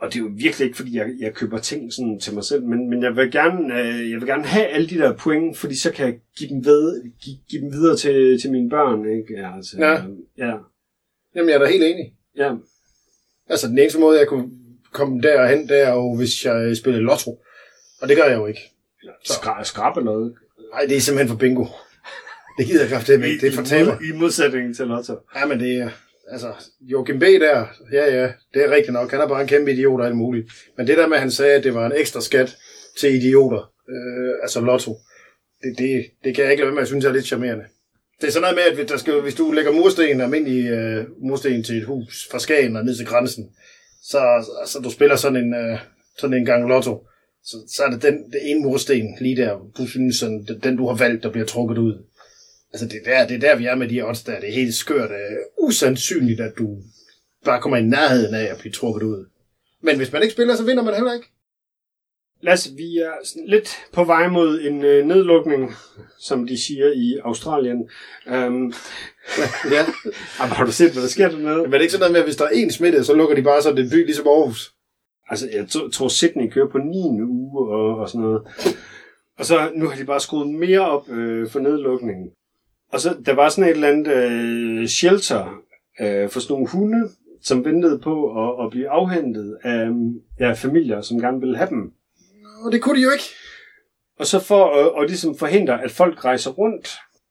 og det er jo virkelig ikke, fordi jeg, jeg køber ting sådan til mig selv, men, men jeg, vil gerne, øh, jeg vil gerne have alle de der point, fordi så kan jeg give dem, ved, give, give dem videre til, til mine børn. Ikke? Ja, altså, ja. ja. Jamen, jeg er da helt enig. Ja. Altså, den eneste måde, jeg kunne komme derhen, det er jo, hvis jeg spillede lotto. Og det gør jeg jo ikke. Skra- skrabe noget? Nej, det er simpelthen for bingo. Det gider jeg kraftedeme ikke. Det er for taber. I modsætning til lotto. Ja, men det er... Altså, Joachim B. der, ja, ja, det er rigtigt nok. Han er bare en kæmpe idiot og alt muligt. Men det der med, at han sagde, at det var en ekstra skat til idioter, øh, altså lotto, det, det, det kan jeg ikke lade være med, at synes, er lidt charmerende. Det er sådan noget med, at der skal, hvis du lægger mursten, almindelig øh, mursten til et hus fra Skagen og ned til grænsen, så altså, du spiller sådan en, øh, sådan en gang lotto, så, så er det den det ene mursten lige der, du synes, sådan, den du har valgt, der bliver trukket ud. Altså, det er, der, det er der, vi er med de odds der. Det er helt skørt og usandsynligt, at du bare kommer i nærheden af at blive trukket ud. Men hvis man ikke spiller, så vinder man heller ikke. Lasse, vi er lidt på vej mod en øh, nedlukning, som de siger i Australien. Um, ja. Jamen, har du set, hvad der sker dernede? Men det er ikke sådan noget med, at hvis der er en smitte, så lukker de bare sådan en by ligesom Aarhus. Altså, jeg t- tror, Sydney kører på niende uge og, og sådan noget. Og så nu har de bare skruet mere op øh, for nedlukningen. Og så der var sådan et eller andet øh, shelter øh, for sådan nogle hunde, som ventede på at, at blive afhentet af ja, familier, som gerne ville have dem. Nå, det kunne de jo ikke. Og så for at, at ligesom forhindre, at folk rejser rundt,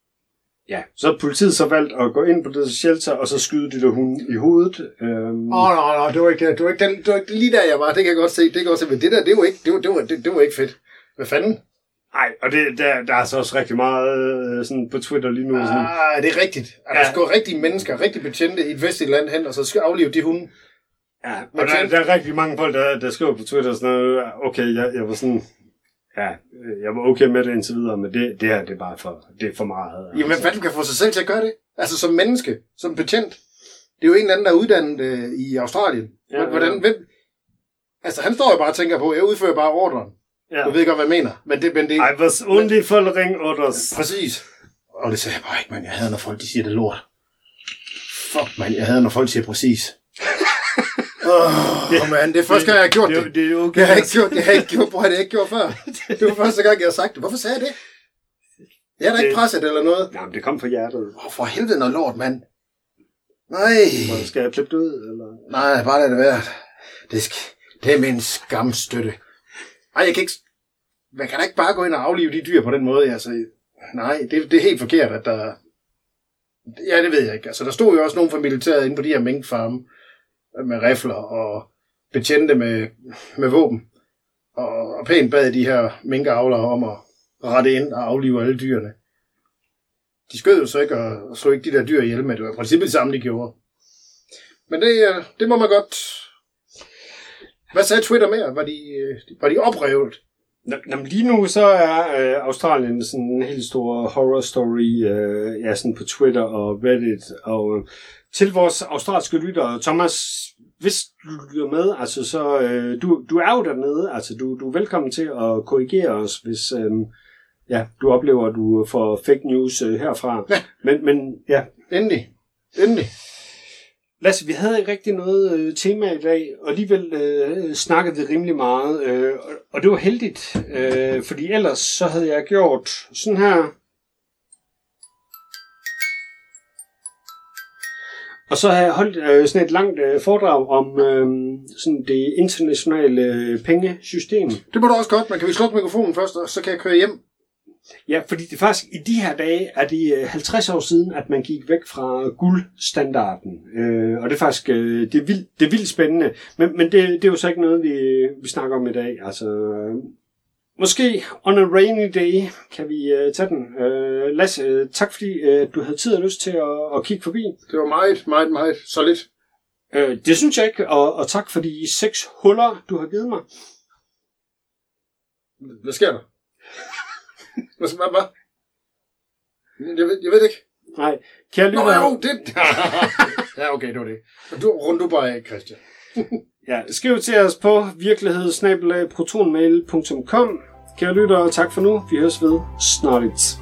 ja, så har politiet så valgt at gå ind på det shelter, og så skyde de der hunde i hovedet. Åh, øhm. oh, nej, nej, det var ikke, det var ikke, den, det var ikke lige der, jeg var. Det kan jeg godt se. Det kan jeg godt se. Men det der, det var ikke, det var, det var, det, det var ikke fedt. Hvad fanden? Nej, og det, der, der er så også rigtig meget sådan på Twitter lige nu. Sådan. Ah, det er rigtigt. At ja. Der skal rigtige mennesker, rigtig betjente i et vestligt land hen, og så skal aflive de hunde. Ja, og der, der er rigtig mange folk, der, der skriver på Twitter sådan noget, okay, jeg, jeg var sådan, ja, jeg var okay med det indtil videre, men det, det her, det er bare for, det er for meget. Altså. Jamen, hvad du kan få sig selv til at gøre det? Altså, som menneske, som betjent. Det er jo en eller anden, der er uddannet øh, i Australien. Ja, Hvordan, ja. Hvem? Altså, han står jo bare og tænker på, jeg udfører bare ordren. Ja. Du ved godt, hvad jeg mener. Men det, men det, I was only men, following orders. Præcis. Og det sagde jeg bare ikke, man. Jeg hader, når folk de siger det lort. Fuck, man. Jeg hader, når folk siger præcis. Åh, oh, man. Det er første gang, jeg har gjort det. Det, det er okay. Jeg har ikke gjort det. Jeg har ikke gjort, bror, det har jeg ikke gjort før. Det var første gang, jeg har sagt det. Hvorfor sagde jeg det? Jeg har da ikke presset eller noget. Jamen, det kom fra hjertet. Åh, oh, for helvede noget lort, mand. Nej. Hvor skal jeg klippe det ud, eller? Nej, bare lad det være. Det, skal, det er min skamstøtte. Ej, jeg kan ikke... Man kan da ikke bare gå ind og aflive de dyr på den måde, altså. Nej, det, det er helt forkert, at der... Ja, det ved jeg ikke. Altså, der stod jo også nogen fra militæret inde på de her minkfarme med rifler og betjente med, med våben. Og, og pænt bad de her minkavlere om at rette ind og aflive alle dyrene. De skød jo så ikke og, og slog ikke de der dyr ihjel, men det var i princippet det samme, de gjorde. Men det, det må man godt... Hvad sagde Twitter mere? Var de, var de oprevet? Jamen, lige nu så er øh, Australien sådan en helt stor horror story, øh, ja, sådan på Twitter og Reddit. Og øh, til vores australske lyttere, Thomas, hvis du lytter med, altså så, øh, du, du er jo dernede, altså du, du er velkommen til at korrigere os, hvis øh, ja, du oplever, at du får fake news øh, herfra. Ja. Men, men ja. Endelig. Endelig. Lasse, vi havde ikke rigtig noget øh, tema i dag, og alligevel øh, snakkede vi rimelig meget, øh, og, og det var heldigt, øh, fordi ellers så havde jeg gjort sådan her. Og så har jeg holdt øh, sådan et langt øh, foredrag om øh, sådan det internationale øh, pengesystem. Det må du også godt, men kan vi slukke mikrofonen først, og så kan jeg køre hjem? Ja, fordi det faktisk i de her dage er det halvtreds år siden, at man gik væk fra guldstandarden. Øh, og det er faktisk øh, det er vildt, det er vildt spændende. Men, men det, det er jo så ikke noget, vi, vi snakker om i dag. Altså, øh, måske on a rainy day kan vi øh, tage den. Øh, Lasse, øh, tak fordi øh, du havde tid og lyst til at, at kigge forbi. Det var meget, meget, meget solidt. Øh, det synes jeg ikke, og, og tak for de seks huller, du har givet mig. Hvad sker der? Hvad? Hvad? Jeg ved, jeg ved ikke. Nej, kære lytter... Nå, jo, det... ja, okay, det var det. Du, rund du bare af, Christian. Ja, skriv til os på virkelighed snabel-a protonmail punktum com. Kære lyttere, tak for nu. Vi høres ved snart.